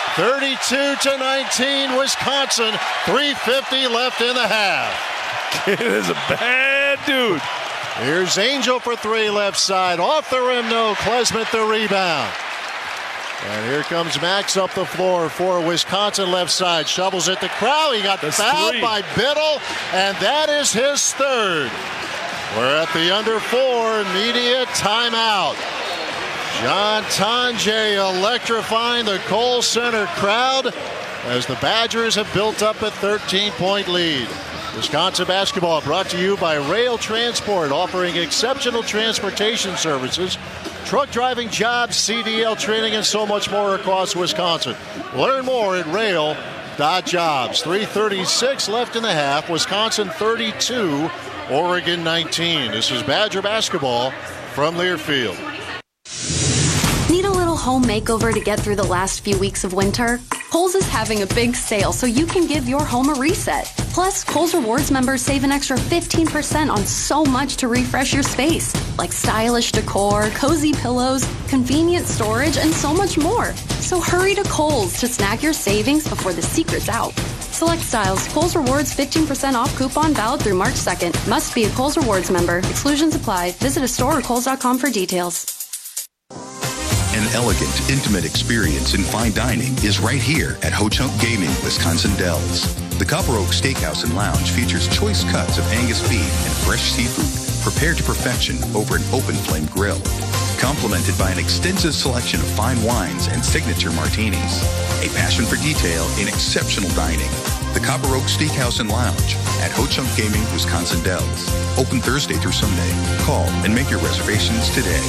32-19 Wisconsin. 3:50 left in the half. It is a bad dude. Here's Angel for 3 left side. Off the rim, no. Klesmit the rebound. And here comes Max up the floor for Wisconsin left side. Shovels it to Crow. He got fouled by Biddle, and that is his third. We're at the under 4 media timeout. John Tonje electrifying the Kohl Center crowd as the Badgers have built up a 13-point lead. Wisconsin basketball brought to you by Rail Transport, offering exceptional transportation services, truck driving jobs, CDL training, and so much more across Wisconsin. Learn more at rail.jobs. 3:36 left in the half. Wisconsin 32, Oregon 19. This is Badger basketball from Learfield. Need a little home makeover to get through the last few weeks of winter? Kohl's is having a big sale so you can give your home a reset. Plus, Kohl's Rewards members save an extra 15% on so much to refresh your space, like stylish decor, cozy pillows, convenient storage, and so much more. So hurry to Kohl's to snag your savings before the secret's out. Select styles. Kohl's Rewards 15% off coupon valid through March 2nd. Must be a Kohl's Rewards member. Exclusions apply. Visit a store or Kohls.com for details. An elegant, intimate experience in fine dining is right here at Ho Chunk Gaming, Wisconsin Dells. The Copper Oak Steakhouse and Lounge features choice cuts of Angus beef and fresh seafood prepared to perfection over an open flame grill, complemented by an extensive selection of fine wines and signature martinis. A passion for detail in exceptional dining. The Copper Oak Steakhouse and Lounge at Ho Chunk Gaming, Wisconsin Dells. Open Thursday through Sunday. Call and make your reservations today.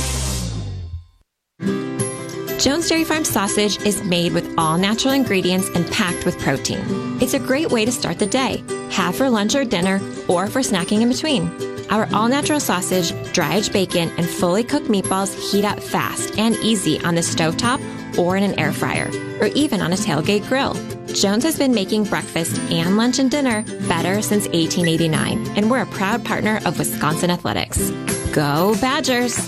Jones Dairy Farm sausage is made with all natural ingredients and packed with protein. It's a great way to start the day. Have for lunch or dinner, or for snacking in between. Our all-natural sausage, dry-aged bacon, and fully cooked meatballs heat up fast and easy on the stovetop or in an air fryer, or even on a tailgate grill. Jones has been making breakfast and lunch and dinner better since 1889, and we're a proud partner of Wisconsin Athletics. Go Badgers!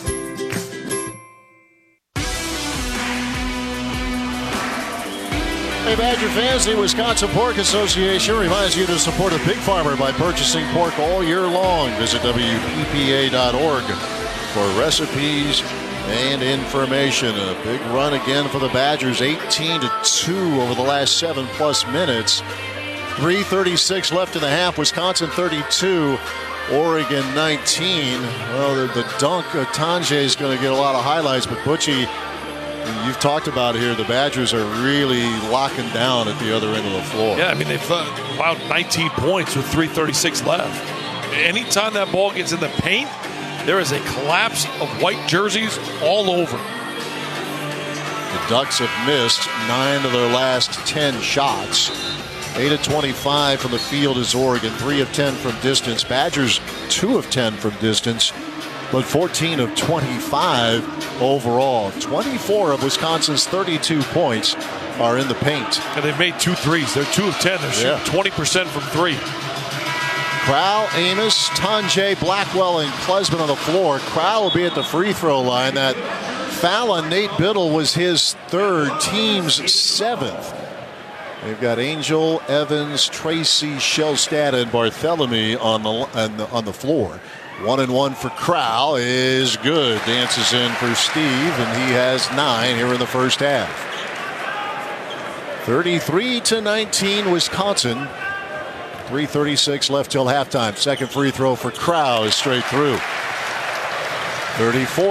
Hey Badger fans, the Wisconsin Pork Association reminds you to support a pig farmer by purchasing pork all year long. Visit WPPA.org for recipes and information. A big run again for the Badgers, 18-2 over the last 7+ minutes. 3:36 left in the half. Wisconsin 32, Oregon 19. Well, the dunk of Tonje is going to get a lot of highlights, but Butchie, you've talked about it here, the Badgers are really locking down at the other end of the floor. Yeah, I mean, they've allowed 19 points with 3:36 left. Anytime that ball gets in the paint, there is a collapse of white jerseys all over. The Ducks have missed 9 of their last 10 shots. 8 of 25 from the field is Oregon, 3 of 10 from distance. Badgers 2 of 10 from distance, but 14 of 25 overall. 24 of Wisconsin's 32 points are in the paint. And they've made 2 threes. They're 2 of 10. They're shooting 20% from 3. Crow, Amos, Tonje, Blackwell, and Klesmit on the floor. Crow will be at the free throw line. That foul on Nate Biddle was his 3rd, team's 7th. They've got Angel, Evans, Tracy, Shellstad, and Barthélemy on the floor. 1-1 for Crow is good. Dances in for Steve, and he has 9 here in the first half. 33-19 Wisconsin. 3:36 left till halftime. Second free throw for Crow is straight through.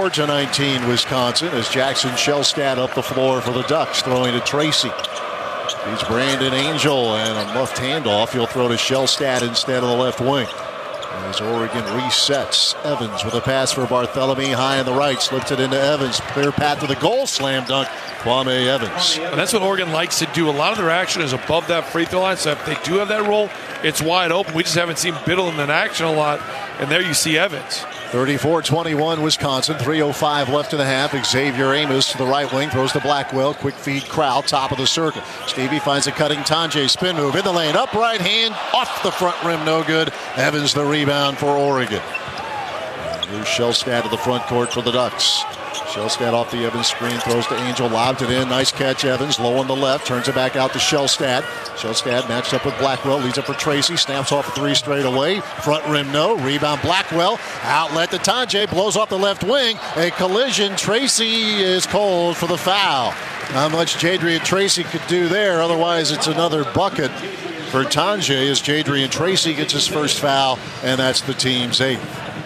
34-19 Wisconsin as Jackson Shellstad up the floor for the Ducks, throwing to Tracy. He's Brandon Angel, and a muffed handoff. He'll throw to Shellstad instead of the left wing. As Oregon resets, Evans with a pass for Barthelemy, high on the right, slips it into Evans. Clear path to the goal, slam dunk, Kwame Evans. And that's what Oregon likes to do. A lot of their action is above that free throw line, so if they do have that roll, it's wide open. We just haven't seen Biddle in action a lot, and there you see Evans. 34-21 Wisconsin, 3:05 left in the half. Xavier Amos to the right wing, throws to Blackwell, quick feed Crowell, top of the circle. Stevie finds a cutting Tanjay, spin move in the lane, up right hand, off the front rim, no good. Evans the rebound for Oregon. Here's Shellstad to the front court for the Ducks. Shellstad off the Evans screen, throws to Angel, lobbed it in. Nice catch, Evans. Low on the left, turns it back out to Shellstad. Shellstad matched up with Blackwell, leads up for Tracy, snaps off 3 straight away. Front rim, no. Rebound, Blackwell. Outlet to Tanjay, blows off the left wing. A collision. Tracy is called for the foul. Not much Jadrian Tracy could do there. Otherwise, it's another bucket for Tanjay as Jadrian Tracy gets his first foul, and that's the team's 8th.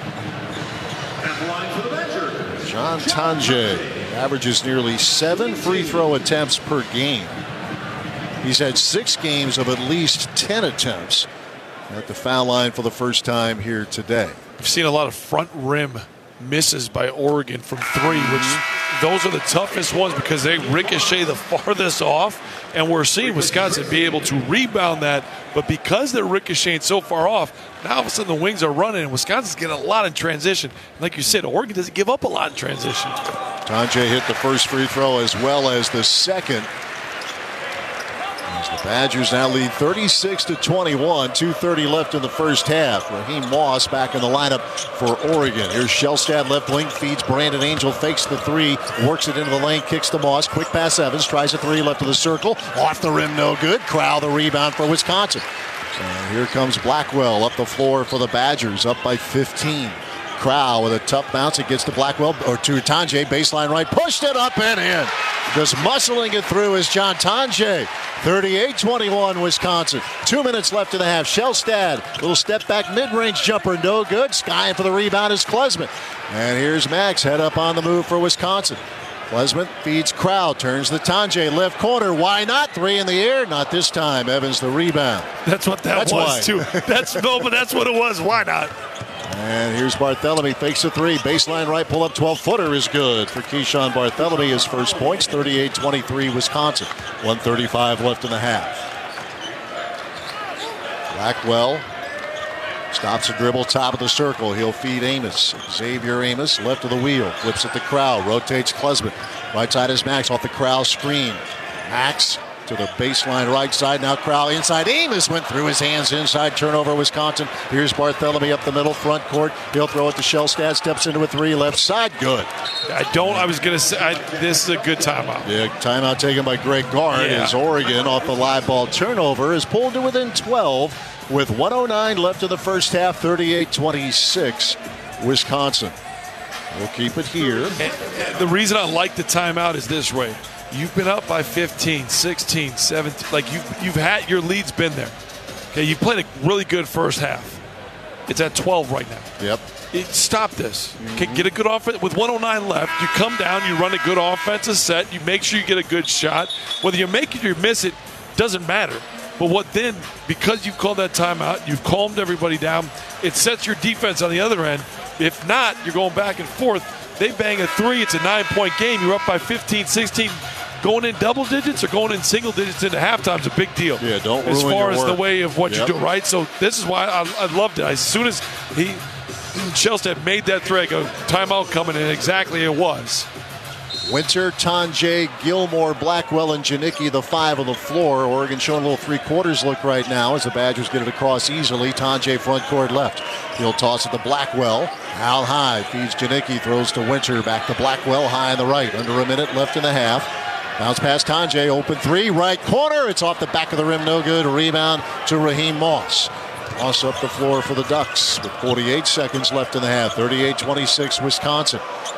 John Tanjay averages nearly 7 free throw attempts per game. He's had 6 games of at least 10 attempts at the foul line for the first time here today. We've seen a lot of front rim misses by Oregon from 3, which those are the toughest ones because they ricochet the farthest off, and we're seeing Wisconsin be able to rebound that, but because they're ricocheting so far off, now all of a sudden the wings are running, and Wisconsin's getting a lot in transition. Like you said, Oregon doesn't give up a lot in transition. Tanjay hit the first free throw as well as the second. As the Badgers now lead 36-21, 2:30 left in the first half. Raheem Moss back in the lineup for Oregon. Here's Shellstad, left wing, feeds Brandon Angel, fakes the 3, works it into the lane, kicks to Moss, quick pass Evans, tries a 3 left of the circle, off the rim, no good. Crowell the rebound for Wisconsin. And here comes Blackwell up the floor for the Badgers, up by 15. Crowell with a tough bounce. It gets to Blackwell, or to Tanjay, baseline right, pushed it up and in. Just muscling it through is John Tanjay. 38-21 Wisconsin. 2 minutes left in the half. Shellstad, little step back mid-range jumper, no good. Skying for the rebound is Klesman. And here's Max, head up on the move for Wisconsin. Klesman feeds Crowell, turns the Tanjay left corner. Why not? 3 in the air. Not this time. Evans the rebound. That's what that was too. But that's what it was. Why not? And here's Barthelemy, fakes a 3, baseline right, pull up 12-footer is good for Keyshawn Barthelemy. His first points, 38-23 Wisconsin. 1:35 left in the half. Blackwell stops a dribble, top of the circle. He'll feed Amos. Xavier Amos, left of the wheel, flips it to Crowell, rotates Klesman. Right side is Max off the Crowell screen. Max to the baseline right side. Now Crowell inside. Amos went through his hands inside. Turnover Wisconsin. Here's Barthelemy up the middle, front court. He'll throw it to Shellstad. Steps into a 3 left side. Good. I was going to say, this is a good timeout. Yeah, timeout taken by Greg Gard as Oregon off the live ball turnover is pulled to within 12 with 1:09 left in the first half. 38-26 Wisconsin. We'll keep it here. And the reason I like the timeout is this, Ray. You've been up by 15, 16, 17. Like you've had your lead's been there. Okay, you played a really good first half. It's at 12 right now. Yep. Stop this. Okay, get a good offense with 1:09 left. You come down, you run a good offensive set. You make sure you get a good shot. Whether you make it or you miss it, doesn't matter. But what then? Because you've called that timeout, you've calmed everybody down. It sets your defense on the other end. If not, you're going back and forth. They bang a 3. It's a 9-point game. You're up by 15, 16. Going in double digits or going in single digits into halftime is a big deal. Yeah, don't ruin as far your as the work. way of what you do, right? So this is why I loved it. As soon as Shellstad made that threat, go timeout coming, and exactly it was. Winter, Tanjay, Gilmore, Blackwell, and Janicki, the 5 on the floor. Oregon showing a little three-quarters look right now as the Badgers get it across easily. Tanjay front court left. He'll toss it to Blackwell. Out high, feeds Janicki, throws to Winter. Back to Blackwell, high on the right. Under a minute left in the half. Bounce past Tanjay, open 3, right corner. It's off the back of the rim, no good. A rebound to Raheem Moss. Moss up the floor for the Ducks with 48 seconds left in the half. 38-26 Wisconsin.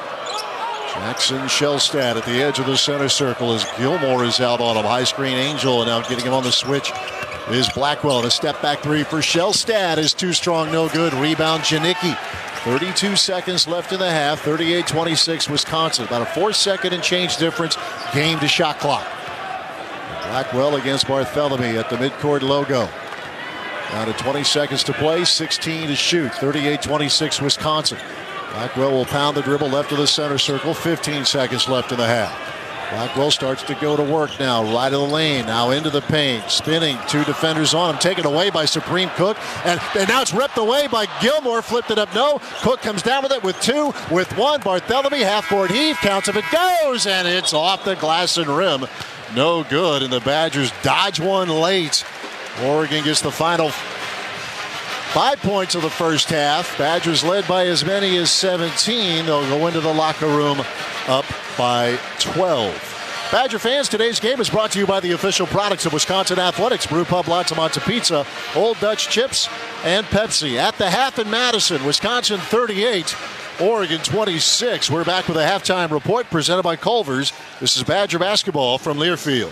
Jackson Shellstad at the edge of the center circle as Gilmore is out on him. High screen Angel, and now getting him on the switch is Blackwell. And a step back 3 for Shellstad is too strong, no good. Rebound Janicki. 32 seconds left in the half. 38-26 Wisconsin. About a 4-second and change difference. Game to shot clock. Blackwell against Barthélemy at the midcourt logo. Down to 20 seconds to play, 16 to shoot, 38-26 Wisconsin. Blackwell will pound the dribble left of the center circle, 15 seconds left in the half. Blackwell starts to go to work now, right of the lane, now into the paint, spinning, 2 defenders on him, taken away by Supreme Cook, and now it's ripped away by Gilmore, flipped it up, no, Cook comes down with it with 2, with 1, Barthélemy, half-court heave, counts if it goes, and it's off the glass and rim, no good, and the Badgers dodge one late. Oregon gets the final 5 points of the first half. Badgers led by as many as 17. They'll go into the locker room up by 12. Badger fans, today's game is brought to you by the official products of Wisconsin Athletics, Brew Pub, Lots Monta Pizza, Old Dutch Chips, and Pepsi. At the half in Madison, Wisconsin 38, Oregon 26. We're back with a halftime report presented by Culver's. This is Badger basketball from Learfield.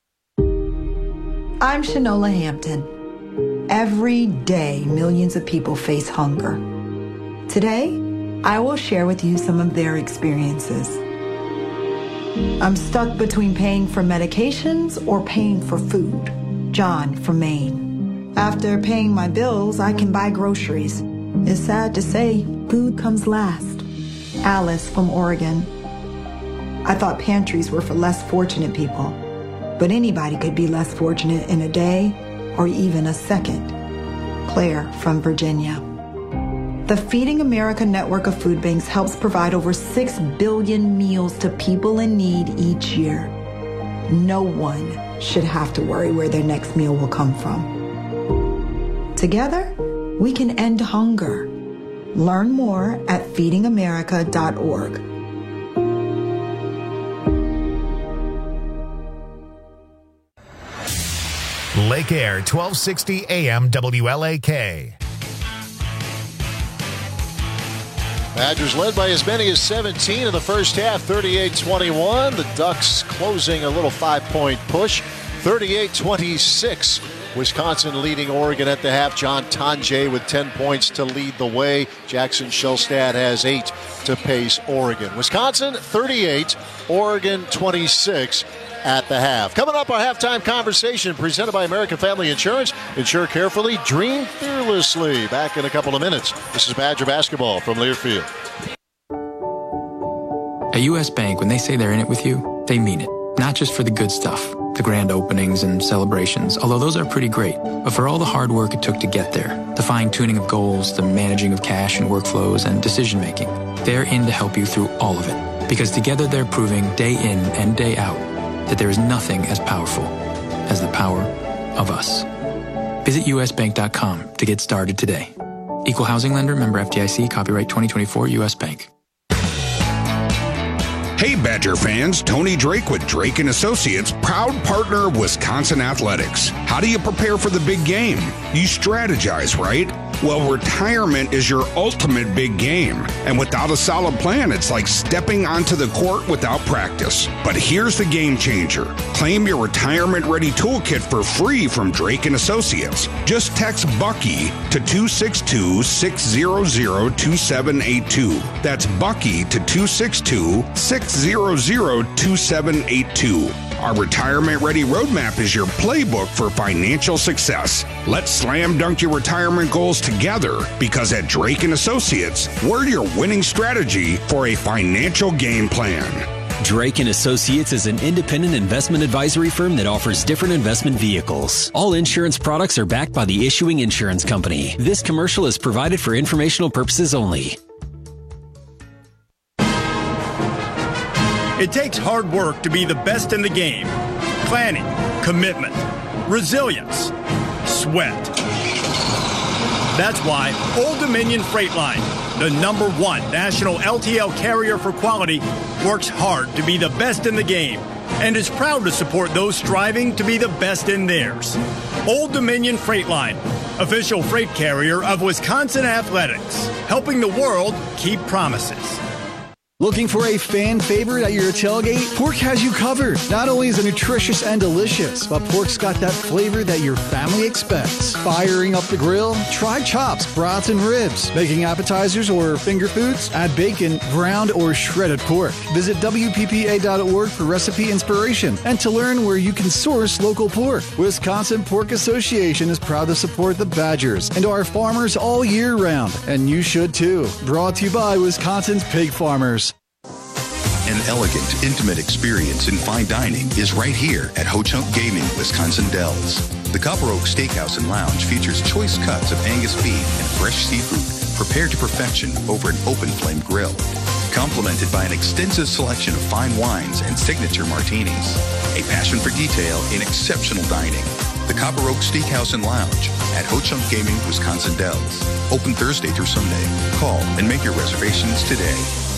I'm Shanola Hampton. Every day, millions of people face hunger. Today, I will share with you some of their experiences. I'm stuck between paying for medications or paying for food. John from Maine. After paying my bills, I can buy groceries. It's sad to say, food comes last. Alice from Oregon. I thought pantries were for less fortunate people, but anybody could be less fortunate in a day or even a second. Claire from Virginia. The Feeding America network of food banks helps provide over 6 billion meals to people in need each year. No one should have to worry where their next meal will come from. Together, we can end hunger. Learn more at feedingamerica.org. Lake Air, 1260 AM WLAK. Badgers led by as many as 17 in the first half, 38-21. The Ducks closing a little 5-point push, 38-26. Wisconsin leading Oregon at the half. John Tonje with 10 points to lead the way. Jackson Shelstad has 8 to pace Oregon. Wisconsin 38, Oregon 26 at the half. Coming up, our halftime conversation presented by American Family Insurance. Insure carefully, dream fearlessly. Back in a couple of minutes. This is Badger basketball from Learfield. At U.S. Bank, when they say they're in it with you, they mean it. Not just for the good stuff, the grand openings and celebrations, although those are pretty great, but for all the hard work it took to get there, the fine-tuning of goals, the managing of cash and workflows, and decision-making. They're in to help you through all of it, because together they're proving day in and day out that there is nothing as powerful as the power of us. Visit usbank.com to get started today. Equal housing lender, member FDIC, copyright 2024 U.S. Bank. Hey Badger fans, Tony Drake with Drake & Associates, proud partner of Wisconsin Athletics. How do you prepare for the big game? You strategize, right? Well, retirement is your ultimate big game. And without a solid plan, it's like stepping onto the court without practice. But here's the game changer. Claim your retirement-ready toolkit for free from Drake & Associates. Just text Bucky to 262-600-2782. That's Bucky to 262-600-2782. Our retirement-ready roadmap is your playbook for financial success. Let's slam dunk your retirement goals together, because at Drake & Associates, we're your winning strategy for a financial game plan. Drake & Associates is an independent investment advisory firm that offers different investment vehicles. All insurance products are backed by the issuing insurance company. This commercial is provided for informational purposes only. It takes hard work to be the best in the game. Planning, commitment, resilience, sweat. That's why Old Dominion Freight Line, the #1 national LTL carrier for quality, works hard to be the best in the game and is proud to support those striving to be the best in theirs. Old Dominion Freight Line, official freight carrier of Wisconsin Athletics, helping the world keep promises. Looking for a fan favorite at your tailgate? Pork has you covered. Not only is it nutritious and delicious, but pork's got that flavor that your family expects. Firing up the grill? Try chops, brats, and ribs. Making appetizers or finger foods? Add bacon, ground, or shredded pork. Visit WPPA.org for recipe inspiration and to learn where you can source local pork. Wisconsin Pork Association is proud to support the Badgers and our farmers all year round, and you should too. Brought to you by Wisconsin's Pig Farmers. An elegant, intimate experience in fine dining is right here at Ho Chunk Gaming, Wisconsin Dells. The Copper Oak Steakhouse and Lounge features choice cuts of Angus beef and fresh seafood prepared to perfection over an open flame grill, complemented by an extensive selection of fine wines and signature martinis. A passion for detail in exceptional dining. The Copper Oak Steakhouse and Lounge at Ho Chunk Gaming, Wisconsin Dells. Open Thursday through Sunday. Call and make your reservations today.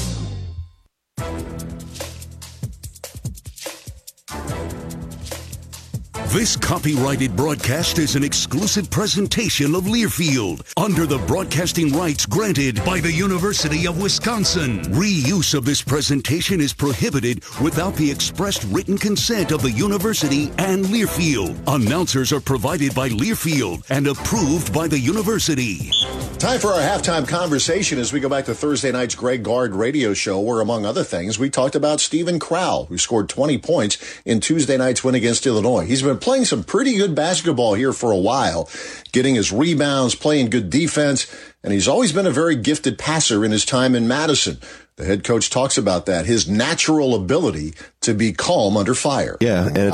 This copyrighted broadcast is an exclusive presentation of Learfield under the broadcasting rights granted by the University of Wisconsin. Reuse of this presentation is prohibited without the expressed written consent of the university and Learfield. Announcers are provided by Learfield and approved by the university. Time for our halftime conversation as we go back to Thursday night's Greg Gard radio show, where, among other things, we talked about Steven Crowell, who scored 20 points in Tuesday night's win against Illinois. He's been playing some pretty good basketball here for a while, getting his rebounds, playing good defense, and he's always been a very gifted passer in his time in Madison. The head coach talks about that, his natural ability to be calm under fire. Yeah, and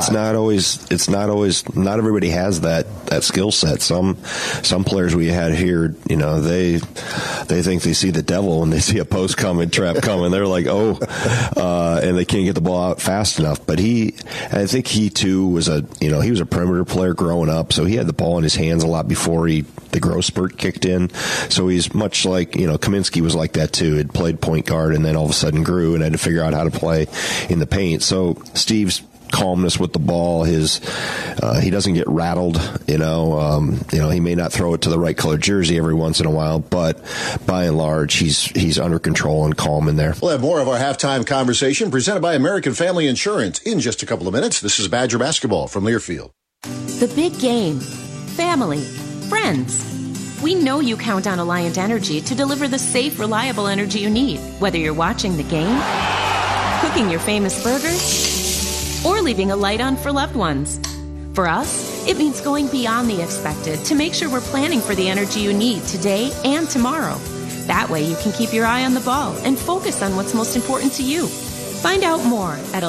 not everybody has that skill set. Some players we had here, they think they see the devil when they see a post coming, trap coming. They're like, and they can't get the ball out fast enough. But I think he too was he was a perimeter player growing up, so he had the ball in his hands a lot before the growth spurt kicked in. So he's much like, Kaminsky was like that too. He'd played point guard and then all of a sudden grew and had to figure out how to play in the paint. So Steve's calmness with the ball, he doesn't get rattled, he may not throw it to the right color jersey every once in a while, but by and large, he's under control and calm in there. We'll have more of our halftime conversation presented by American Family Insurance in just a couple of minutes. This is Badger Basketball from Learfield. The big game. Family. Friends. We know you count on Alliant Energy to deliver the safe, reliable energy you need, whether you're watching the game, cooking your famous burgers, or leaving a light on for loved ones. For us, it means going beyond the expected to make sure we're planning for the energy you need today and tomorrow. That way you can keep your eye on the ball and focus on what's most important to you. Find out more at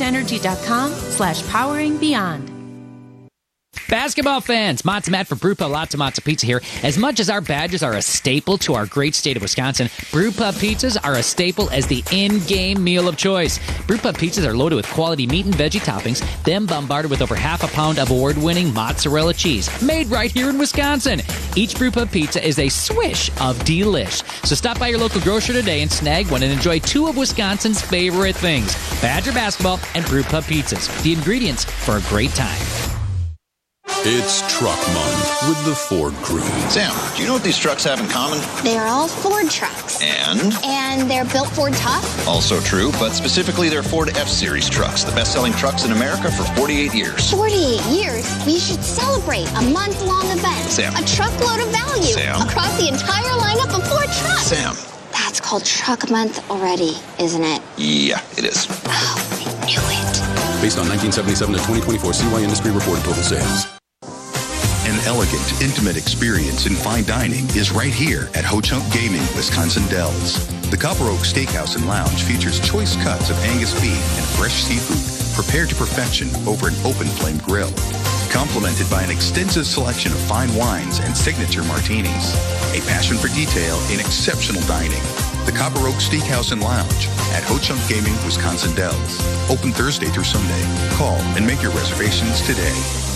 AlliantEnergy.com/poweringBeyond. Basketball fans, Matza Matt for Brewpub Lots of Matza Pizza here. As much as our Badgers are a staple to our great state of Wisconsin, Brewpub pizzas are a staple as the in-game meal of choice. Brewpub pizzas are loaded with quality meat and veggie toppings, then bombarded with over half a pound of award-winning mozzarella cheese, made right here in Wisconsin. Each Brewpub pizza is a swish of delish. So stop by your local grocer today and snag one and enjoy two of Wisconsin's favorite things, Badger basketball and Brewpub pizzas. The ingredients for a great time. It's Truck Month with the Ford crew. Sam, do you know what these trucks have in common? They are all Ford trucks. And they're built Ford tough? Also true, but specifically they're Ford F-Series trucks, the best-selling trucks in America for 48 years. 48 years? We should celebrate a month-long event. Sam. A truckload of value. Sam. Across the entire lineup of Ford trucks. Sam. That's called Truck Month already, isn't it? Yeah, it is. Oh, I knew it. Based on 1977 to 2024 CY Industry reported total sales. An elegant, intimate experience in fine dining is right here at Ho Chunk Gaming, Wisconsin Dells. The Copper Oak Steakhouse and Lounge features choice cuts of Angus beef and fresh seafood prepared to perfection over an open flame grill, complemented by an extensive selection of fine wines and signature martinis. A passion for detail in exceptional dining. The Copper Oak Steakhouse and Lounge at Ho Chunk Gaming, Wisconsin Dells. Open Thursday through Sunday. Call and make your reservations today.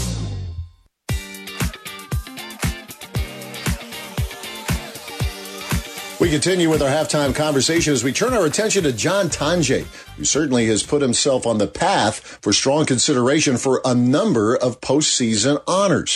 We continue with our halftime conversation as we turn our attention to John Tonje, who certainly has put himself on the path for strong consideration for a number of postseason honors.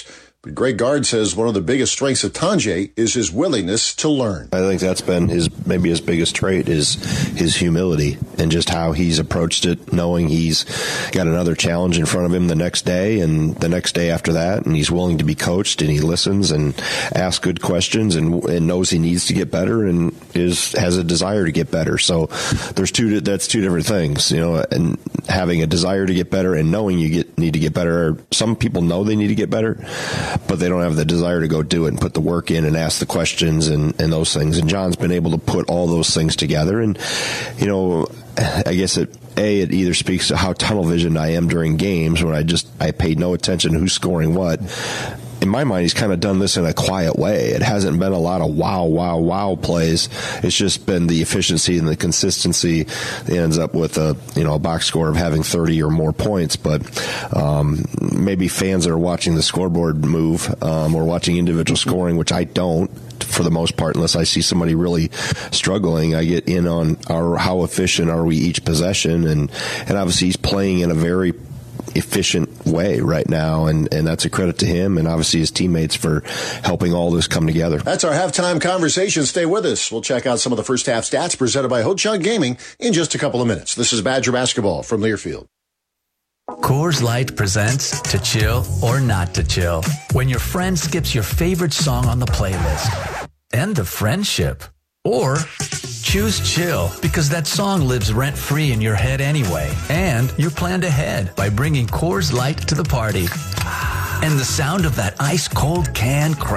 Greg Gard says one of the biggest strengths of Tanjay is his willingness to learn. I think that's been maybe his biggest trait is his humility and just how he's approached it, knowing he's got another challenge in front of him the next day and the next day after that, and he's willing to be coached, and he listens and asks good questions and knows he needs to get better and has a desire to get better. So that's two different things, and having a desire to get better and knowing you need to get better. Some people know they need to get better, but they don't have the desire to go do it and put the work in and ask the questions and those things. And John's been able to put all those things together. And, I guess it either speaks to how tunnel visioned I am during games when I paid no attention to who's scoring what. In my mind, he's kind of done this in a quiet way. It hasn't been a lot of wow plays. It's just been the efficiency and the consistency that ends up with a box score of having 30 or more points. But maybe fans that are watching the scoreboard move or watching individual scoring, which I don't for the most part, unless I see somebody really struggling. I get in on how efficient are we each possession, and obviously he's playing in a very efficient way right now, and that's a credit to him and obviously his teammates for helping all this come together. That's our halftime conversation. Stay with us. We'll check out some of the first half stats presented by Ho Chunk Gaming in just a couple of minutes. This is Badger Basketball from Learfield. Coors Light presents To Chill or Not to Chill, when your friend skips your favorite song on the playlist. End of friendship. Or choose chill because that song lives rent-free in your head anyway, and you're planned ahead by bringing Coors Light to the party. And the sound of that ice-cold can